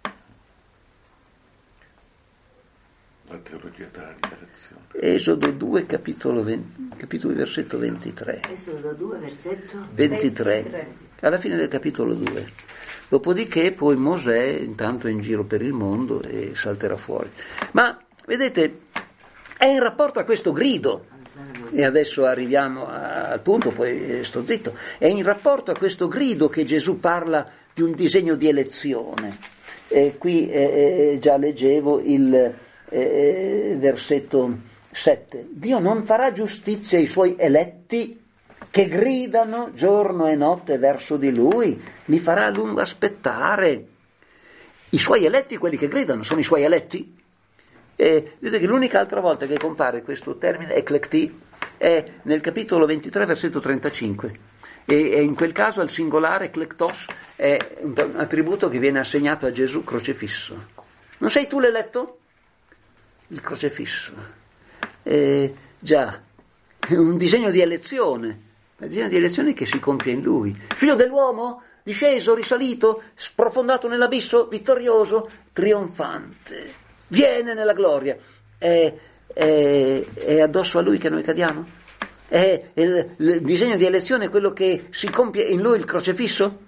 La teologia della liberazione. Esodo due, capitolo, venti, capitolo versetto ventitré. Esodo due, versetto ventitré. ventitré. Alla fine del capitolo due. Dopodiché poi Mosè intanto è in giro per il mondo e salterà fuori. Ma vedete, è in rapporto a questo grido, e adesso arriviamo al punto, poi sto zitto, è in rapporto a questo grido che Gesù parla di un disegno di elezione. E qui eh, già leggevo il Eh, versetto sette. Dio non farà giustizia ai suoi eletti che gridano giorno e notte verso di lui, li farà a lungo aspettare. I suoi eletti, quelli che gridano, sono i suoi eletti. E vedete che l'unica altra volta che compare questo termine eclecti è nel capitolo ventitré versetto trentacinque, e, e in quel caso al singolare eclectos è un attributo che viene assegnato a Gesù crocefisso. Non sei tu l'eletto? Il crocefisso, eh, già, un disegno di elezione, un disegno di elezione che si compie in lui. Figlio dell'uomo, disceso, risalito, sprofondato nell'abisso, vittorioso, trionfante, viene nella gloria. È, è, è addosso a lui che noi cadiamo? È, è il, il disegno di elezione quello che si compie in lui, il crocefisso?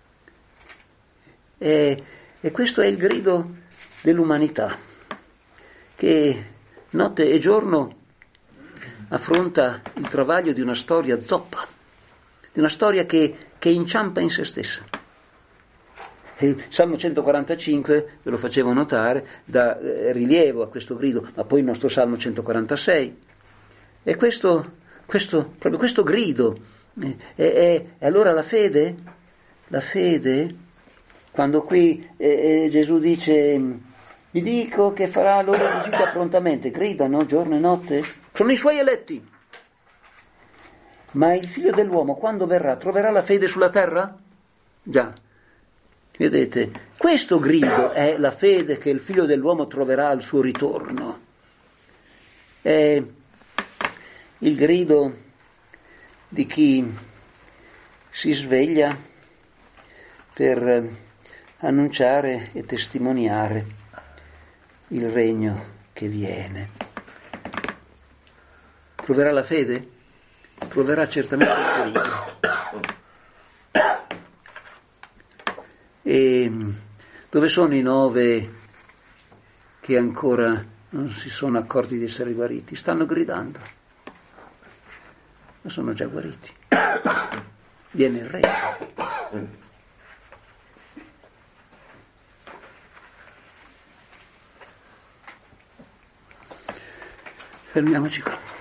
E, e questo è il grido dell'umanità, che notte e giorno affronta il travaglio di una storia zoppa, di una storia che, che inciampa in se stessa. Il Salmo centoquarantacinque, ve lo facevo notare, dà eh, rilievo a questo grido, ma poi il nostro Salmo centoquarantasei. E questo, questo proprio questo grido, eh, è, è allora la fede, la fede, quando qui eh, Gesù dice vi dico che farà loro visita prontamente, gridano giorno e notte, sono i suoi eletti. Ma il figlio dell'uomo quando verrà troverà la fede sulla terra? Già, vedete, questo grido è la fede che il figlio dell'uomo troverà al suo ritorno. È il grido di chi si sveglia per annunciare e testimoniare il regno che viene. Troverà la fede? Troverà certamente il grido. E dove sono i nove che ancora non si sono accorti di essere guariti? Stanno gridando, ma sono già guariti. Viene il regno. Fermiamoci qua.